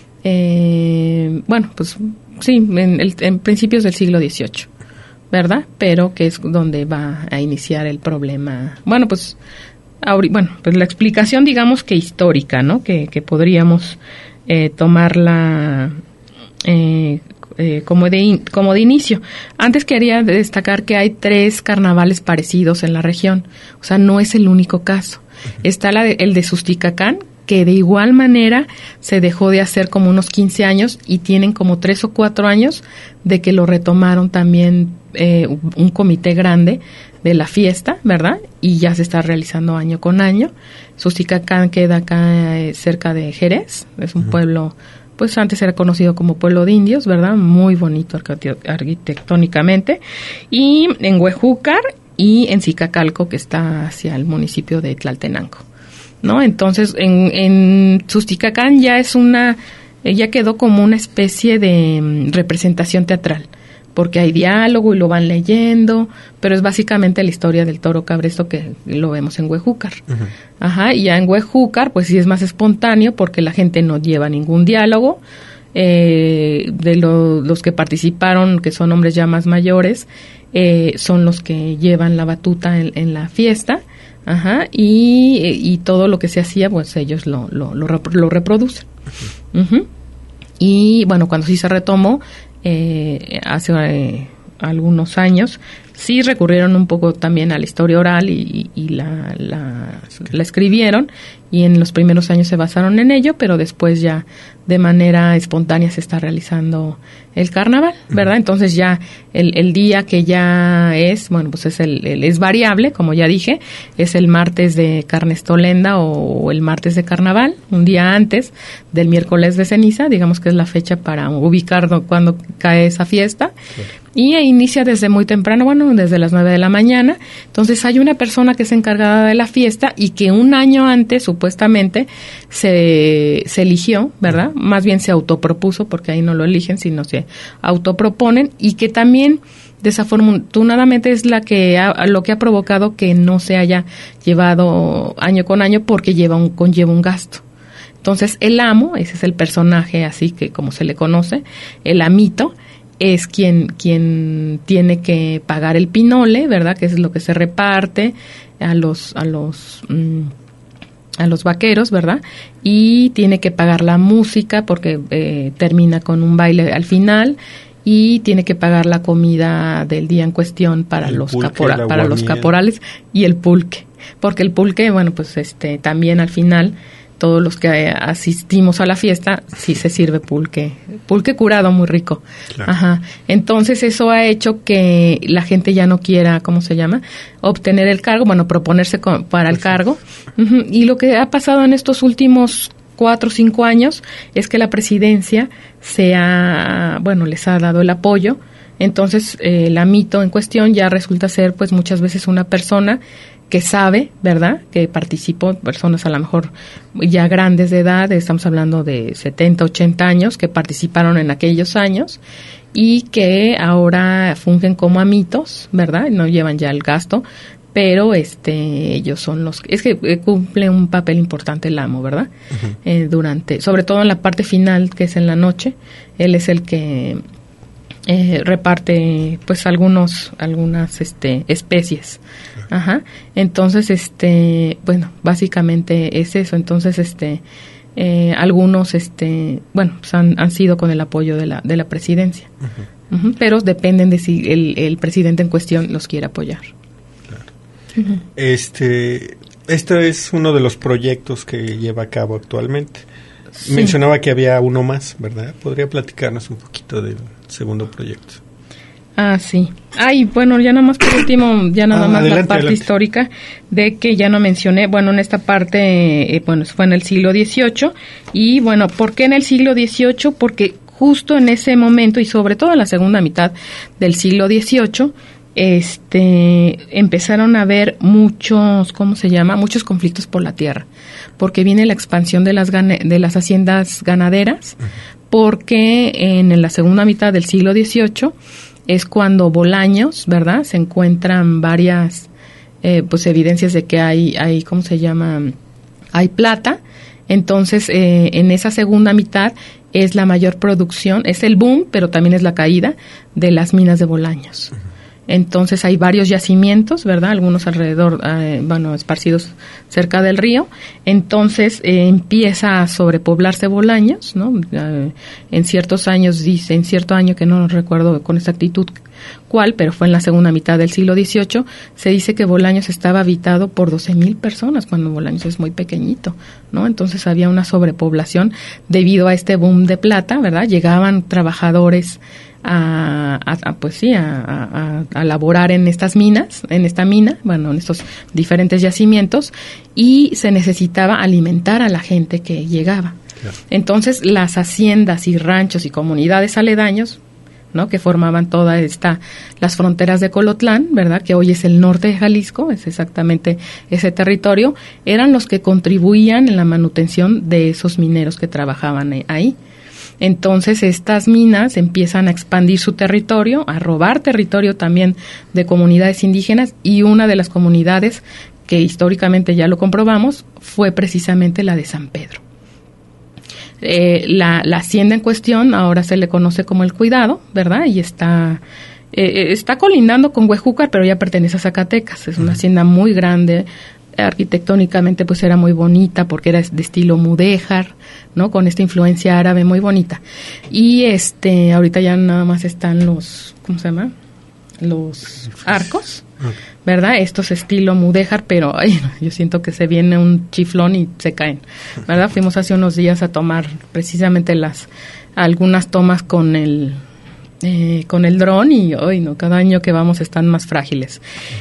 en principios del siglo XVIII, ¿verdad? Pero que es donde va a iniciar el problema. Pues la explicación, digamos que histórica, ¿no? Que podríamos tomarla como de inicio. Antes quería destacar que hay 3 carnavales parecidos en la región, o sea, no es el único caso. Está el de Susticacán, que de igual manera se dejó de hacer como unos 15 años y tienen como 3 o 4 años de que lo retomaron también un comité grande de la fiesta, ¿verdad? Y ya se está realizando año con año. Susticacán queda acá cerca de Jerez, es un pueblo, pues antes era conocido como pueblo de indios, ¿verdad? Muy bonito arquitectónicamente. Y en Huejúcar y en Zicacalco, que está hacia el municipio de Tlaltenango, ¿no? Entonces, en Susticacán ya quedó como una especie de representación teatral, porque hay diálogo y lo van leyendo, pero es básicamente la historia del toro cabresto que lo vemos en Huejúcar. Uh-huh. Ajá, y ya en Huejúcar, pues sí es más espontáneo porque la gente no lleva ningún diálogo. De los que participaron, que son hombres ya más mayores, son los que llevan la batuta en la fiesta. Ajá, y todo lo que se hacía, pues ellos lo reproducen. Uh-huh. Y cuando sí se retomó, hace algunos años. Sí recurrieron un poco también a la historia oral y la escribieron, y en los primeros años se basaron en ello, pero después ya de manera espontánea se está realizando el carnaval, ¿verdad? Entonces ya el día que ya es, bueno, pues es variable, como ya dije, es el martes de Carnestolenda o el martes de carnaval, un día antes del miércoles de ceniza, digamos que es la fecha para ubicar cuando cae esa fiesta. Claro. Y inicia desde muy temprano, bueno, desde las 9 de la mañana. Entonces hay una persona que es encargada de la fiesta y que un año antes supuestamente se eligió, ¿verdad? Más bien se autopropuso, porque ahí no lo eligen, sino se autoproponen, y que también desafortunadamente es lo que ha provocado que no se haya llevado año con año, porque conlleva un gasto. Entonces el amo, ese es el personaje así que como se le conoce, el amito, es quien tiene que pagar el pinole, ¿verdad? Que es lo que se reparte a los vaqueros, ¿verdad? Y tiene que pagar la música porque termina con un baile al final, y tiene que pagar la comida del día en cuestión para los caporales y el pulque, porque el pulque, bueno, pues también al final todos los que asistimos a la fiesta, sí se sirve pulque curado muy rico. Claro. Ajá. Entonces eso ha hecho que la gente ya no quiera, ¿cómo se llama?, obtener el cargo, bueno, proponerse para el cargo. Uh-huh. Y lo que ha pasado en estos últimos 4 o 5 años es que la presidencia les ha dado el apoyo. Entonces el amito en cuestión ya resulta ser, pues, muchas veces una persona que sabe, ¿verdad?, que participó, personas a lo mejor ya grandes de edad, estamos hablando de 70, 80 años, que participaron en aquellos años y que ahora fungen como amitos, ¿verdad?, no llevan ya el gasto, pero ellos son es que cumple un papel importante el amo, ¿verdad? Uh-huh. Sobre todo en la parte final, que es en la noche, él es el que reparte pues algunas especies. Ajá. Entonces básicamente es eso. Entonces algunos pues han sido con el apoyo de la presidencia. Uh-huh. Uh-huh. Pero dependen de si el presidente en cuestión los quiere apoyar. Claro. Uh-huh. Este es uno de los proyectos que lleva a cabo actualmente. Sí. Mencionaba que había uno más, ¿verdad? ¿Podría platicarnos un poquito del segundo proyecto? Ah, sí. Ay, bueno, ya nada más por último, la parte histórica de que ya no mencioné. Bueno, en esta parte, fue en el siglo XVIII. Y bueno, ¿por qué en el siglo XVIII? Porque justo en ese momento, y sobre todo en la segunda mitad del siglo XVIII, empezaron a haber muchos conflictos por la tierra, porque viene la expansión de las haciendas ganaderas, porque en la segunda mitad del siglo XVIII es cuando Bolaños, ¿verdad?, se encuentran varias evidencias de que hay hay plata. Entonces en esa segunda mitad es la mayor producción, es el boom, pero también es la caída de las minas de Bolaños. Entonces hay varios yacimientos, ¿verdad?, algunos alrededor, esparcidos cerca del río. Entonces empieza a sobrepoblarse Bolaños, ¿no? En cierto año que no recuerdo con exactitud cuál, pero fue en la segunda mitad del siglo XVIII, se dice que Bolaños estaba habitado por 12,000 personas, cuando Bolaños es muy pequeño, ¿no? Entonces había una sobrepoblación debido a este boom de plata, ¿verdad? Llegaban trabajadores a laborar en esta mina, en estos diferentes yacimientos, y se necesitaba alimentar a la gente que llegaba. Claro. Entonces las haciendas y ranchos y comunidades aledaños, ¿no?, que formaban las fronteras de Colotlán, ¿verdad?, que hoy es el norte de Jalisco, es exactamente ese territorio, eran los que contribuían en la manutención de esos mineros que trabajaban ahí. Entonces estas minas empiezan a expandir su territorio, a robar territorio también de comunidades indígenas, y una de las comunidades que históricamente ya lo comprobamos fue precisamente la de San Pedro. La hacienda en cuestión ahora se le conoce como El Cuidado, ¿verdad? Y está colindando con Huejúcar, pero ya pertenece a Zacatecas. Es una hacienda muy grande, arquitectónicamente pues era muy bonita porque era de estilo mudéjar, ¿no? Con esta influencia árabe muy bonita. Y ahorita ya nada más están los, ¿cómo se llama? Los arcos, ¿verdad? Estos estilo mudéjar, pero ay, yo siento que se viene un chiflón y se caen, ¿verdad? Fuimos hace unos días a tomar precisamente algunas tomas con el dron y hoy no, cada año que vamos están más frágiles.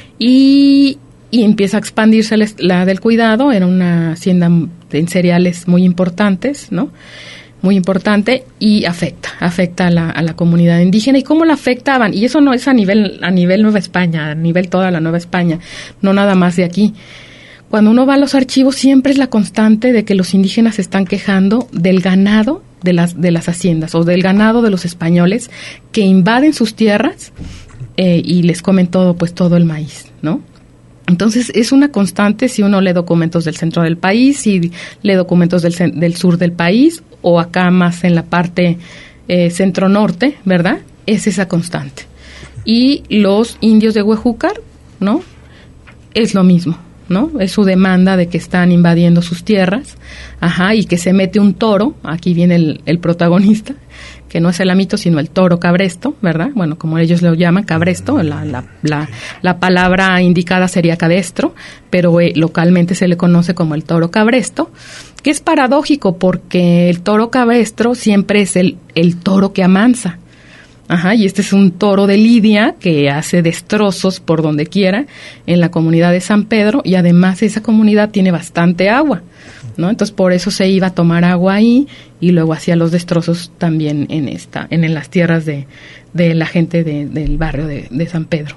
Y empieza a expandirse la del cuidado, era una hacienda en cereales muy importantes, ¿no? Muy importante, y afecta a la comunidad indígena. ¿Y cómo la afectaban? Y eso no es a nivel Nueva España, a nivel toda la Nueva España, no nada más de aquí. Cuando uno va a los archivos siempre es la constante de que los indígenas se están quejando del ganado de las haciendas o del ganado de los españoles que invaden sus tierras y les comen todo el maíz, ¿no? Entonces es una constante si uno lee documentos del centro del país, si lee documentos del sur del país o acá más en la parte centro-norte, ¿verdad? Es esa constante. Y los indios de Huejúcar, ¿no? Es lo mismo, ¿no? Es su demanda de que están invadiendo sus tierras, y que se mete un toro, aquí viene el protagonista, que no es el amito, sino el toro cabresto, ¿verdad? Bueno, como ellos lo llaman, cabresto, la palabra indicada sería cadestro, pero localmente se le conoce como el toro cabresto, que es paradójico porque el toro cabresto siempre es el toro que amansa. Y este es un toro de lidia que hace destrozos por donde quiera en la comunidad de San Pedro, y además esa comunidad tiene bastante agua, ¿no? Entonces por eso se iba a tomar agua ahí y luego hacía los destrozos también en las tierras de la gente del barrio de San Pedro.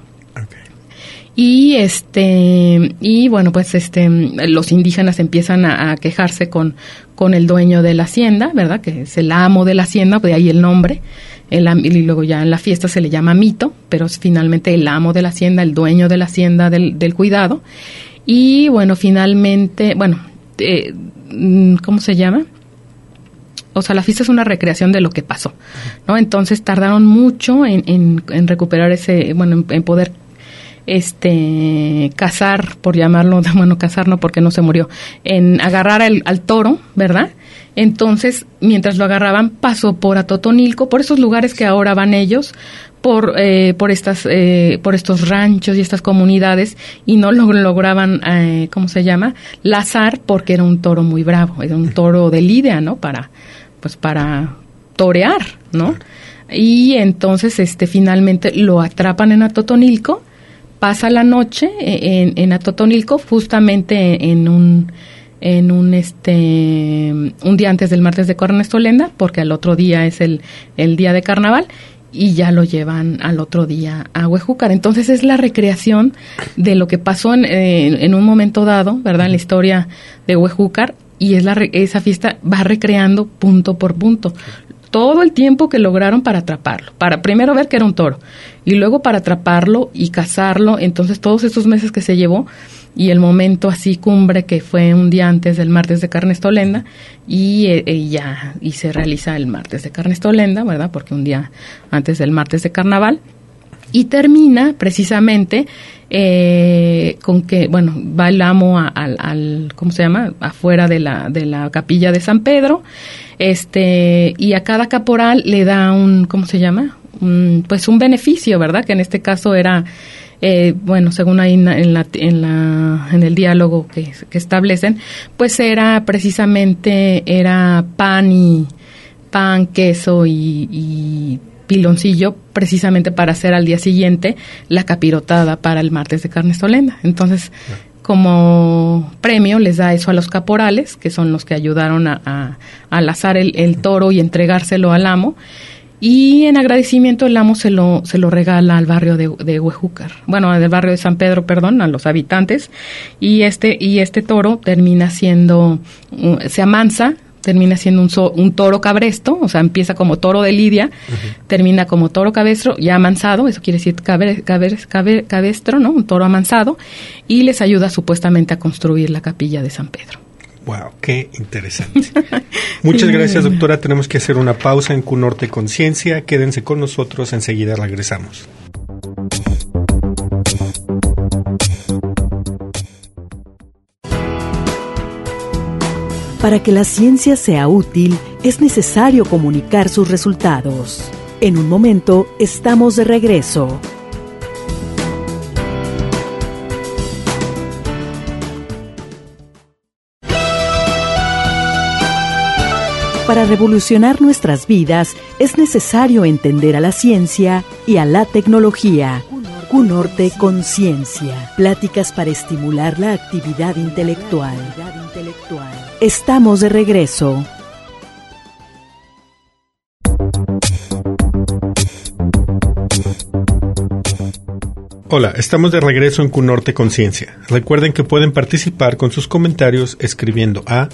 Okay. Y bueno, pues los indígenas empiezan a quejarse con el dueño de la hacienda, ¿verdad? Que es el amo de la hacienda, de ahí el nombre. Y luego ya en la fiesta se le llama mito, pero es finalmente el amo de la hacienda, el dueño de la hacienda del cuidado. Y bueno, finalmente, ¿cómo se llama? O sea, la fiesta es una recreación de lo que pasó, ¿no? Entonces tardaron mucho en recuperar en poder cazar, por llamarlo, cazar no porque no se murió, en agarrar al toro, ¿verdad? Entonces, mientras lo agarraban, pasó por Atotonilco, por esos lugares que ahora van ellos, por estos ranchos y estas comunidades, y no lo lograban, lazar, porque era un toro muy bravo, era un toro de lidia, ¿no? Para torear, ¿no? Y entonces, finalmente lo atrapan en Atotonilco, pasa la noche en Atotonilco, justamente en un día antes del martes de Carnestolenda, porque al otro día es el día de carnaval, y ya lo llevan al otro día a Huejúcar. Entonces es la recreación de lo que pasó en un momento dado, ¿verdad? En la historia de Huejúcar, y esa fiesta va recreando punto por punto todo el tiempo que lograron para atraparlo, para primero ver que era un toro, y luego para atraparlo y cazarlo. Entonces todos estos meses que se llevó, y el momento así cumbre que fue un día antes del martes de Carnestolenda, y se realiza el martes de Carnestolenda, ¿verdad? Porque un día antes del martes de carnaval, y termina precisamente con que, va el amo al ¿cómo se llama? Afuera de la capilla de San Pedro, y a cada caporal le da ¿cómo se llama? Un beneficio, ¿verdad? Que en este caso era, según ahí en el diálogo que establecen, pues era precisamente, pan, queso y piloncillo, precisamente para hacer al día siguiente la capirotada para el martes de Carnestolenda. Entonces, como premio les da eso a los caporales, que son los que ayudaron a lazar el toro y entregárselo al amo, y en agradecimiento el amo se lo regala al barrio de Huejúcar, del barrio de San Pedro, perdón, a los habitantes, y este toro termina siendo, se amansa, termina siendo un toro cabresto, o sea, empieza como toro de lidia, termina como toro cabestro, ya amansado, eso quiere decir cabestro, ¿no? Un toro amansado, y les ayuda supuestamente a construir la capilla de San Pedro. Wow, qué interesante. Muchas gracias, doctora. Tenemos que hacer una pausa en Q-Norte Conciencia. Quédense con nosotros, enseguida regresamos. Para que la ciencia sea útil, es necesario comunicar sus resultados. En un momento, estamos de regreso. Para revolucionar nuestras vidas, es necesario entender a la ciencia y a la tecnología. QNorte Conciencia. Pláticas para estimular la actividad intelectual. Estamos de regreso. Hola, estamos de regreso en QNorte Conciencia. Recuerden que pueden participar con sus comentarios escribiendo a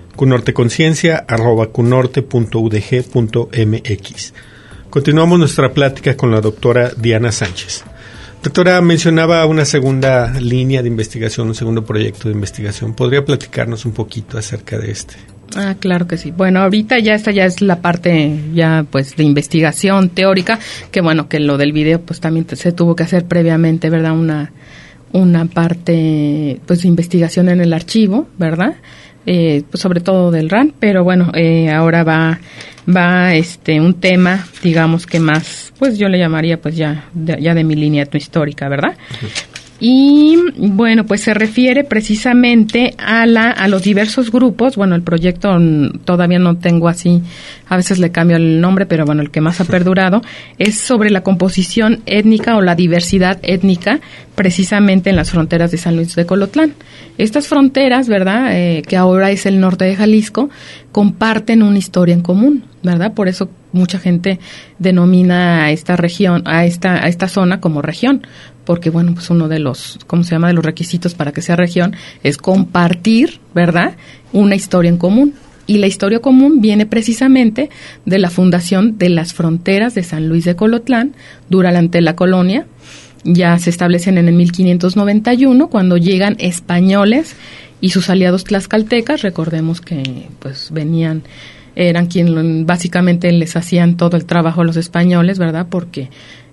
qnorteconciencia@qnorte.udg.mx. Continuamos nuestra plática con la doctora Diana Sánchez. Doctora, mencionaba una segunda línea de investigación, un segundo proyecto de investigación. ¿Podría platicarnos un poquito acerca de este? Claro que sí. Bueno, ahorita esta ya es la parte ya pues de investigación teórica, que bueno, que lo del video pues también se tuvo que hacer previamente, ¿verdad? Una parte pues de investigación en el archivo, ¿verdad? Pues sobre todo del RAN, pero bueno, ahora va un tema, digamos que más, pues yo le llamaría pues ya de mi línea etnohistórica, ¿verdad? Uh-huh. Y bueno, pues se refiere precisamente a los diversos grupos. Bueno, el proyecto todavía no tengo así, a veces le cambio el nombre, pero bueno, el que más ha perdurado es sobre la composición étnica o la diversidad étnica precisamente en las fronteras de San Luis de Colotlán. Estas fronteras, ¿verdad?, que ahora es el norte de Jalisco, comparten una historia en común, ¿verdad? Por eso mucha gente denomina a esta región, a esta zona como región, porque bueno, pues uno de los, de los requisitos para que sea región es compartir, ¿verdad?, una historia en común. Y la historia común viene precisamente de la fundación de las fronteras de San Luis de Colotlán durante la colonia. Ya se establecen en el 1591 cuando llegan españoles y sus aliados tlaxcaltecas. Recordemos que pues eran quien básicamente les hacían todo el trabajo a los españoles, ¿verdad? Porque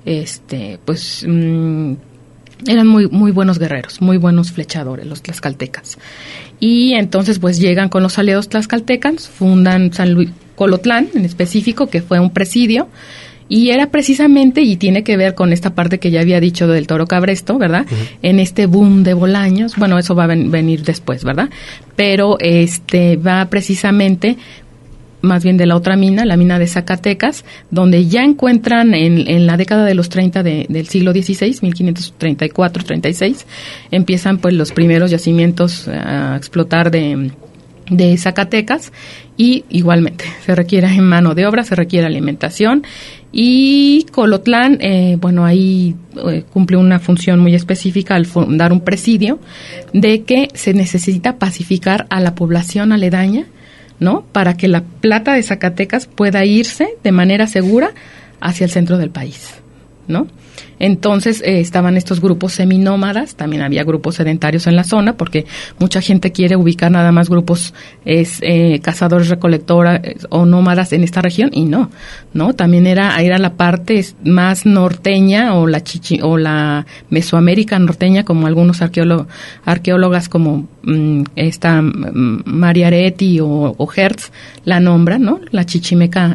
eran muy muy buenos guerreros, muy buenos flechadores los tlaxcaltecas. Y entonces pues llegan con los aliados tlaxcaltecas, fundan San Luis Colotlán en específico, que fue un presidio. Y era precisamente, y tiene que ver con esta parte que ya había dicho del Toro Cabresto, ¿verdad? Uh-huh. En este boom de Bolaños, bueno, eso va a venir después, ¿verdad? Pero va precisamente, más bien de la otra mina, la mina de Zacatecas, donde ya encuentran en la década de los 30 del siglo XVI, 1534-36, empiezan pues los primeros yacimientos a explotar de Zacatecas, y igualmente se requiere mano de obra, se requiere alimentación, y Colotlán, ahí cumple una función muy específica al fundar un presidio de que se necesita pacificar a la población aledaña, ¿no?, para que la plata de Zacatecas pueda irse de manera segura hacia el centro del país, ¿no? Entonces estaban estos grupos seminómadas, también había grupos sedentarios en la zona, porque mucha gente quiere ubicar nada más grupos cazadores recolectores o nómadas en esta región, y no, también era la parte más norteña o la Mesoamérica norteña, como algunos arqueólogas como esta María Aretti o Hertz la nombran, ¿no? La chichimeca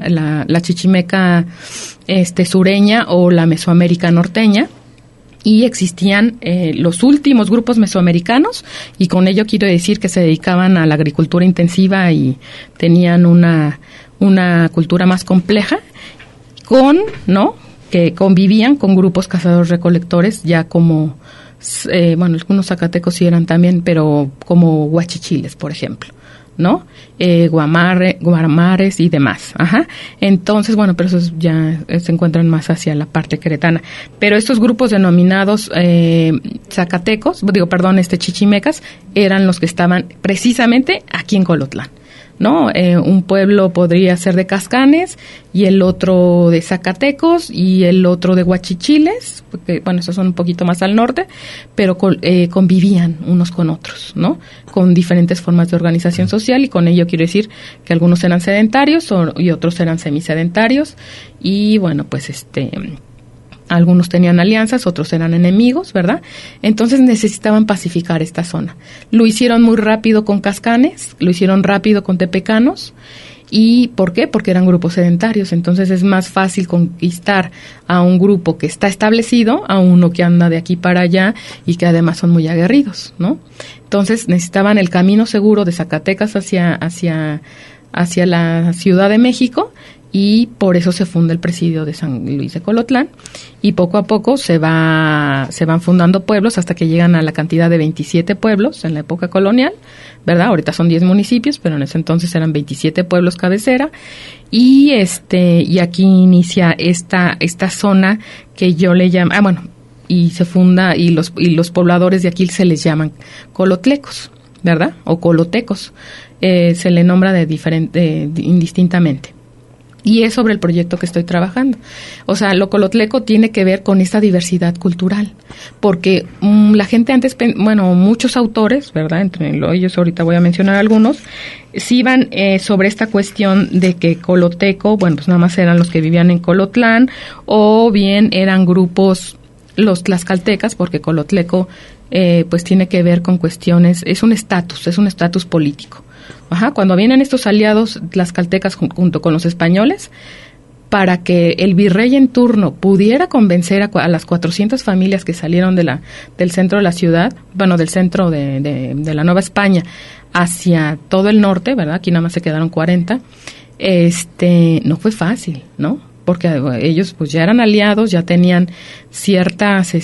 sureña o la Mesoamérica norteña. Y existían los últimos grupos mesoamericanos, y con ello quiero decir que se dedicaban a la agricultura intensiva y tenían una cultura más compleja, que convivían con grupos cazadores recolectores, ya como algunos zacatecos sí eran también, pero como huachichiles, por ejemplo, ¿no? Guamares y demás. Ajá. Entonces, pero esos ya se encuentran más hacia la parte queretana. Pero estos grupos denominados chichimecas, eran los que estaban precisamente aquí en Colotlán, ¿no? Un pueblo podría ser de Cascanes, y el otro de Zacatecos, y el otro de Huachichiles, porque, esos son un poquito más al norte, pero convivían unos con otros, ¿no? Con diferentes formas de organización social, y con ello quiero decir que algunos eran sedentarios y otros eran semisedentarios, y Algunos tenían alianzas, otros eran enemigos, ¿verdad? Entonces necesitaban pacificar esta zona. Lo hicieron muy rápido con cascanes, lo hicieron rápido con tepecanos. ¿Y por qué? Porque eran grupos sedentarios. Entonces es más fácil conquistar a un grupo que está establecido a uno que anda de aquí para allá y que además son muy aguerridos, ¿no? Entonces necesitaban el camino seguro de Zacatecas hacia la Ciudad de México, y por eso se funda el presidio de San Luis de Colotlán, y poco a poco se van fundando pueblos hasta que llegan a la cantidad de 27 pueblos en la época colonial, ¿verdad? Ahorita son 10 municipios, pero en ese entonces eran 27 pueblos cabecera, y aquí inicia esta zona que yo le llamo, y se funda, y los pobladores de aquí se les llaman colotlecos, ¿verdad? O colotecos, se le nombra indistintamente. Y es sobre el proyecto que estoy trabajando. O sea, lo colotleco tiene que ver con esta diversidad cultural, porque la gente antes, muchos autores, ¿verdad? Entre ellos ahorita voy a mencionar algunos, sí iban sobre esta cuestión de que coloteco, pues nada más eran los que vivían en Colotlán, o bien eran grupos, los tlaxcaltecas, porque colotleco pues tiene que ver con cuestiones, es un estatus político. Cuando vienen estos aliados tlaxcaltecas junto con los españoles, para que el virrey en turno pudiera convencer a las 400 familias que salieron del centro de la ciudad, del centro de la Nueva España hacia todo el norte, ¿verdad? Aquí nada más se quedaron 40, no fue fácil, ¿no? Porque ellos pues ya eran aliados, ya tenían ciertos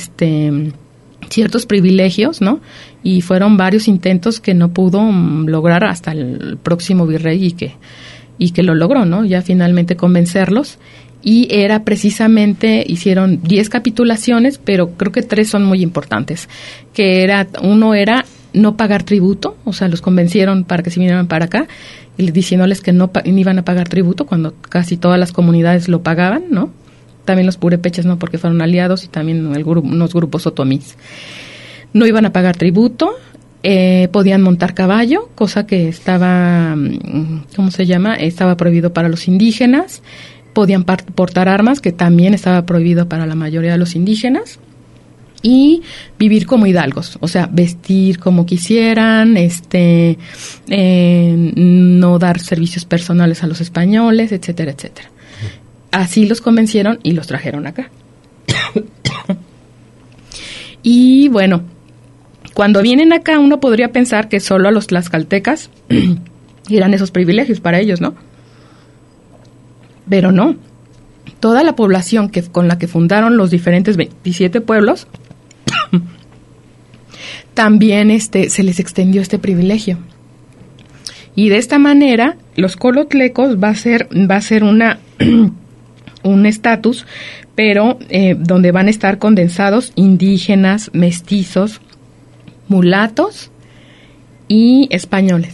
privilegios, ¿no? Y fueron varios intentos que no pudo lograr hasta el próximo virrey y que lo logró, ¿no? Ya finalmente convencerlos. Y era precisamente, hicieron 10 capitulaciones, pero creo que 3 son muy importantes. Uno era no pagar tributo, o sea, los convencieron para que se vinieran para acá, y diciéndoles que no iban a pagar tributo cuando casi todas las comunidades lo pagaban, ¿no? También los purépechas, ¿no? Porque fueron aliados, y también unos grupos otomís. No iban a pagar tributo, podían montar caballo, cosa que estaba, estaba prohibido para los indígenas. Podían portar armas, que también estaba prohibido para la mayoría de los indígenas. Y vivir como hidalgos, o sea, vestir como quisieran, no dar servicios personales a los españoles, etcétera, etcétera. Así los convencieron y los trajeron acá. Y bueno, cuando vienen acá uno podría pensar que solo a los tlaxcaltecas eran esos privilegios para ellos, ¿no? Pero no. Toda la población con la que fundaron los diferentes 27 pueblos, también se les extendió este privilegio. Y de esta manera, los colotlecos va a ser un estatus, pero donde van a estar condensados indígenas, mestizos, mulatos y españoles.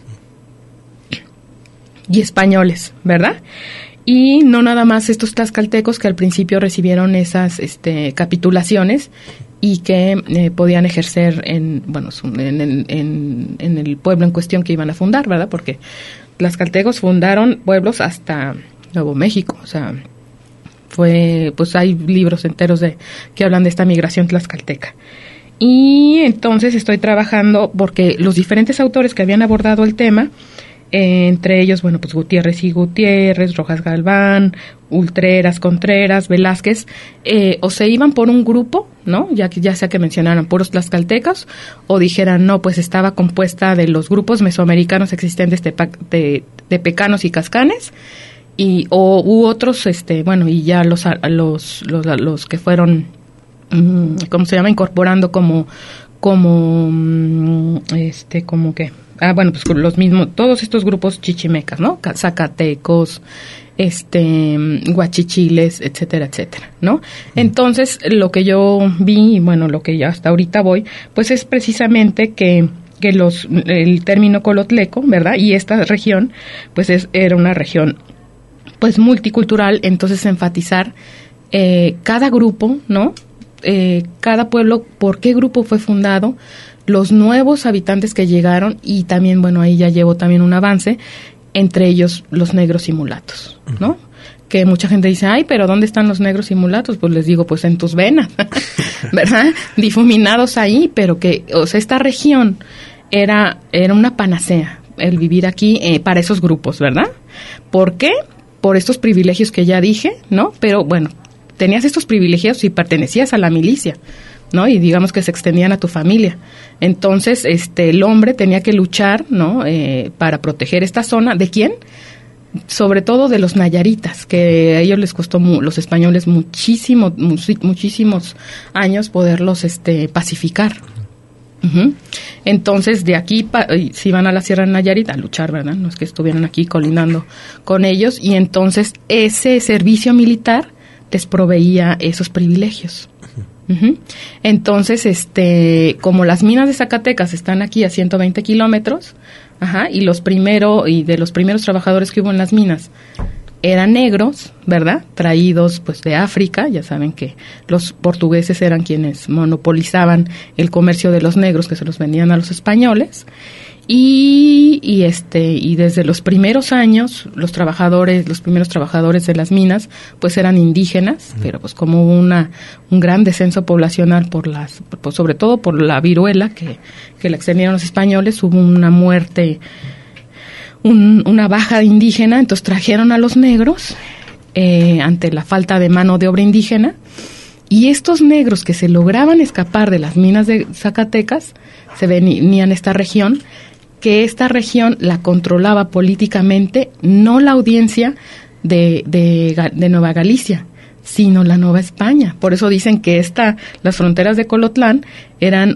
¿Verdad? Y no nada más estos tlaxcaltecos que al principio recibieron esas capitulaciones y que podían ejercer en el pueblo en cuestión que iban a fundar, ¿verdad? Porque tlaxcaltecos fundaron pueblos hasta Nuevo México, o sea, hay libros enteros que hablan de esta migración tlaxcalteca. Y entonces estoy trabajando porque los diferentes autores que habían abordado el tema, entre ellos, Gutiérrez y Gutiérrez, Rojas Galván, Ultreras, Contreras, Velázquez, o se iban por un grupo, ¿no? Ya sea que mencionaran puros tlaxcaltecas, o dijeran, no, pues estaba compuesta de los grupos mesoamericanos existentes de pecanos y cascanes, u otros, y ya los que fueron, ¿cómo se llama? Incorporando como que... pues los mismos, todos estos grupos chichimecas, ¿no? Zacatecos, guachichiles, etcétera, etcétera, ¿no? Entonces, lo que yo vi, lo que ya hasta ahorita voy, pues es precisamente que el término colotleco, ¿verdad? Y esta región, pues era una región, pues multicultural, entonces enfatizar cada grupo, ¿no? Cada pueblo, por qué grupo fue fundado, los nuevos habitantes que llegaron, y también, ahí ya llevo también un avance, entre ellos los negros y mulatos, ¿no? que mucha gente dice, ay, pero ¿dónde están los negros y mulatos? Pues les digo, pues en tus venas, ¿verdad? Difuminados ahí, pero que, o sea, esta región era una panacea, el vivir aquí para esos grupos, ¿verdad? ¿Por qué? Por estos privilegios que ya dije, ¿no? Pero bueno, tenías estos privilegios si pertenecías a la milicia, ¿no? Y digamos que se extendían a tu familia. Entonces, el hombre tenía que luchar, ¿no? Para proteger esta zona. ¿De quién? Sobre todo de los nayaritas, que a ellos les costó los españoles muchísimos años poderlos pacificar. Uh-huh. Entonces, de aquí se iban a la Sierra de Nayarit a luchar, ¿verdad? No es que estuvieran aquí colindando con ellos, y entonces ese servicio militar les proveía esos privilegios. Uh-huh. Entonces, como las minas de Zacatecas están aquí a 120 kilómetros, ajá, y de los primeros trabajadores que hubo en las minas eran negros, ¿verdad? Traídos pues de África. Ya saben que los portugueses eran quienes monopolizaban el comercio de los negros, que se los vendían a los españoles. Y desde los primeros años, los primeros trabajadores de las minas, pues eran indígenas, pero pues como hubo un gran descenso poblacional sobre todo por la viruela que la extendieron los españoles, hubo una muerte, una baja indígena, entonces trajeron a los negros ante la falta de mano de obra indígena, y estos negros que se lograban escapar de las minas de Zacatecas se venían a esta región, que esta región la controlaba políticamente no la audiencia de Nueva Galicia, sino la Nueva España. Por eso dicen que las fronteras de Colotlán eran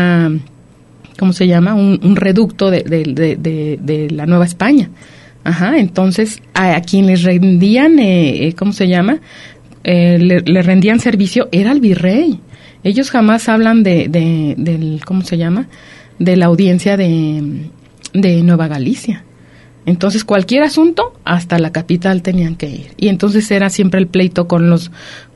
¿cómo se llama? Un reducto de la Nueva España. Ajá, entonces a quien les rendían, ¿cómo se llama? Le rendían servicio era el virrey. Ellos jamás hablan del ¿cómo se llama? De la audiencia de Nueva Galicia. Entonces cualquier asunto hasta la capital tenían que ir, y entonces era siempre el pleito con los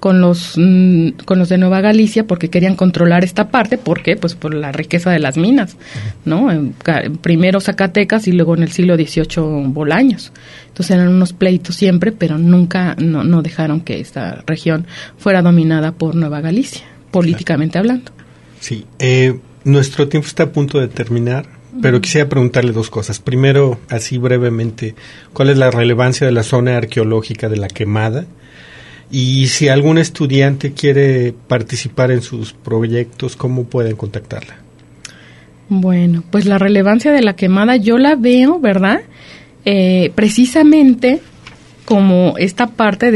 de Nueva Galicia, porque querían controlar esta parte. ¿Por qué? Pues por la riqueza de las minas, ¿no? Primero Zacatecas y luego en el siglo XVIII Bolaños. Entonces eran unos pleitos siempre, pero nunca no dejaron que esta región fuera dominada por Nueva Galicia, políticamente hablando. Sí, nuestro tiempo está a punto de terminar, pero quisiera preguntarle dos cosas. Primero, así brevemente, ¿cuál es la relevancia de la zona arqueológica de La Quemada? Y si algún estudiante quiere participar en sus proyectos, ¿cómo pueden contactarla? Bueno, pues la relevancia de La Quemada yo la veo, ¿verdad? Precisamente como esta parte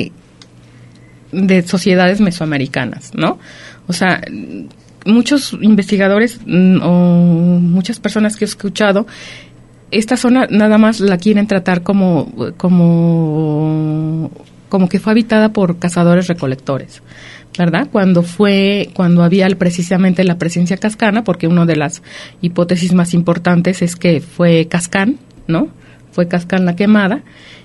de sociedades mesoamericanas, ¿no? O sea, muchos investigadores o muchas personas que he escuchado, esta zona nada más la quieren tratar como que fue habitada por cazadores-recolectores, ¿verdad? Cuando había precisamente la presencia cascana, porque una de las hipótesis más importantes es que fue Cascán, ¿no? Fue Cascán La Quemada,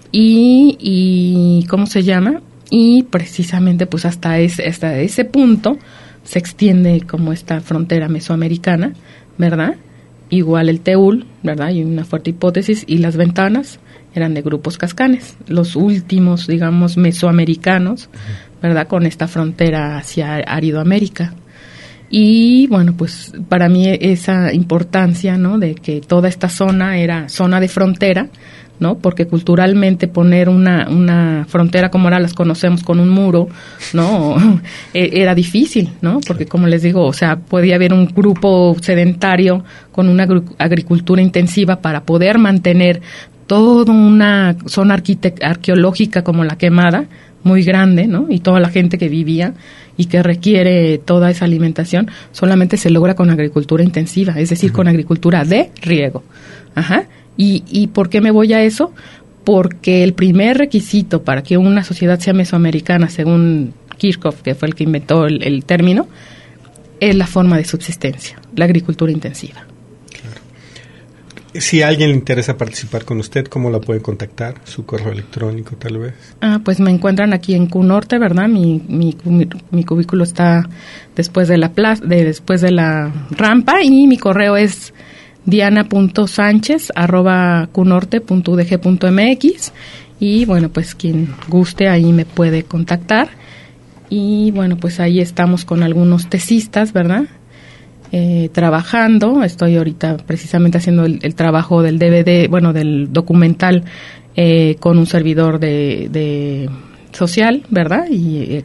y ¿cómo se llama? Y precisamente pues hasta ese punto se extiende como esta frontera mesoamericana, ¿verdad? Igual el Teúl, ¿verdad? Hay una fuerte hipótesis, y las ventanas eran de grupos cascanes, los últimos, digamos, mesoamericanos, ¿verdad? Con esta frontera hacia Aridoamérica. Y bueno, pues para mí esa importancia, ¿no? De que toda esta zona era zona de frontera, ¿no? Porque culturalmente poner una frontera como ahora las conocemos con un muro, ¿no? Era difícil, ¿no? Porque como les digo, o sea, podía haber un grupo sedentario con una agricultura intensiva para poder mantener toda una zona arqueológica como La Quemada, muy grande, ¿no? Y toda la gente que vivía y que requiere toda esa alimentación, solamente se logra con agricultura intensiva, es decir, con agricultura de riego. Ajá. ¿Y por qué me voy a eso? Porque el primer requisito para que una sociedad sea mesoamericana, según Kirchhoff, que fue el que inventó el término, es la forma de subsistencia, la agricultura intensiva. Claro. Si a alguien le interesa participar con usted, ¿cómo la puede contactar? ¿Su correo electrónico, tal vez? Pues me encuentran aquí en CUNORTE, ¿verdad? Mi cubículo está después de la rampa, y mi correo es diana.sanchez@cunorte.udg.mx, y bueno, pues quien guste ahí me puede contactar. Y bueno, pues ahí estamos con algunos tesistas, ¿verdad? Trabajando. Estoy ahorita precisamente haciendo el trabajo del DVD, bueno, del documental con un servidor de social, ¿verdad? Y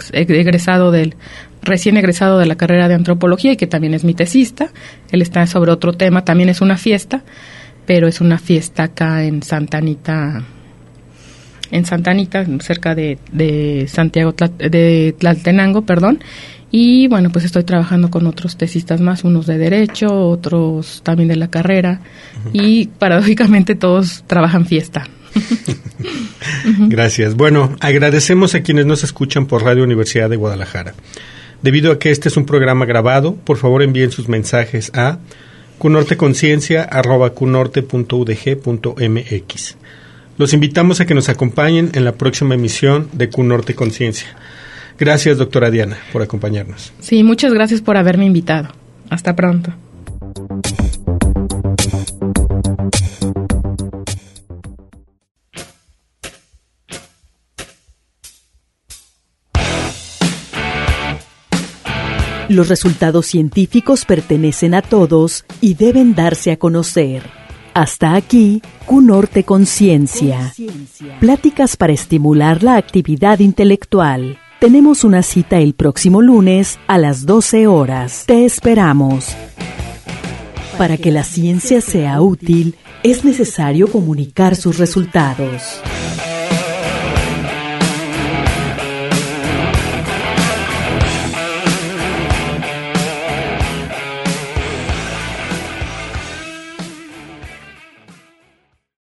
recién egresado de la carrera de antropología, y que también es mi tesista. Él está sobre otro tema, también es una fiesta, pero es una fiesta acá en Santa Anita, cerca de Santiago, de Tlaltenango, perdón. Y bueno, pues estoy trabajando con otros tesistas más, unos de Derecho, otros también de la carrera, y paradójicamente todos trabajan fiesta. Gracias. Bueno, agradecemos a quienes nos escuchan por Radio Universidad de Guadalajara. Debido a que este es un programa grabado, por favor envíen sus mensajes a cunorteconciencia@cunorte.udg.mx. Los invitamos a que nos acompañen en la próxima emisión de Cunorte Conciencia. Gracias, doctora Diana, por acompañarnos. Sí, muchas gracias por haberme invitado. Hasta pronto. Los resultados científicos pertenecen a todos y deben darse a conocer. Hasta aquí, Cunorte Conciencia. Pláticas para estimular la actividad intelectual. Tenemos una cita el próximo lunes a las 12 horas. Te esperamos. Para que la ciencia sea útil, es necesario comunicar sus resultados.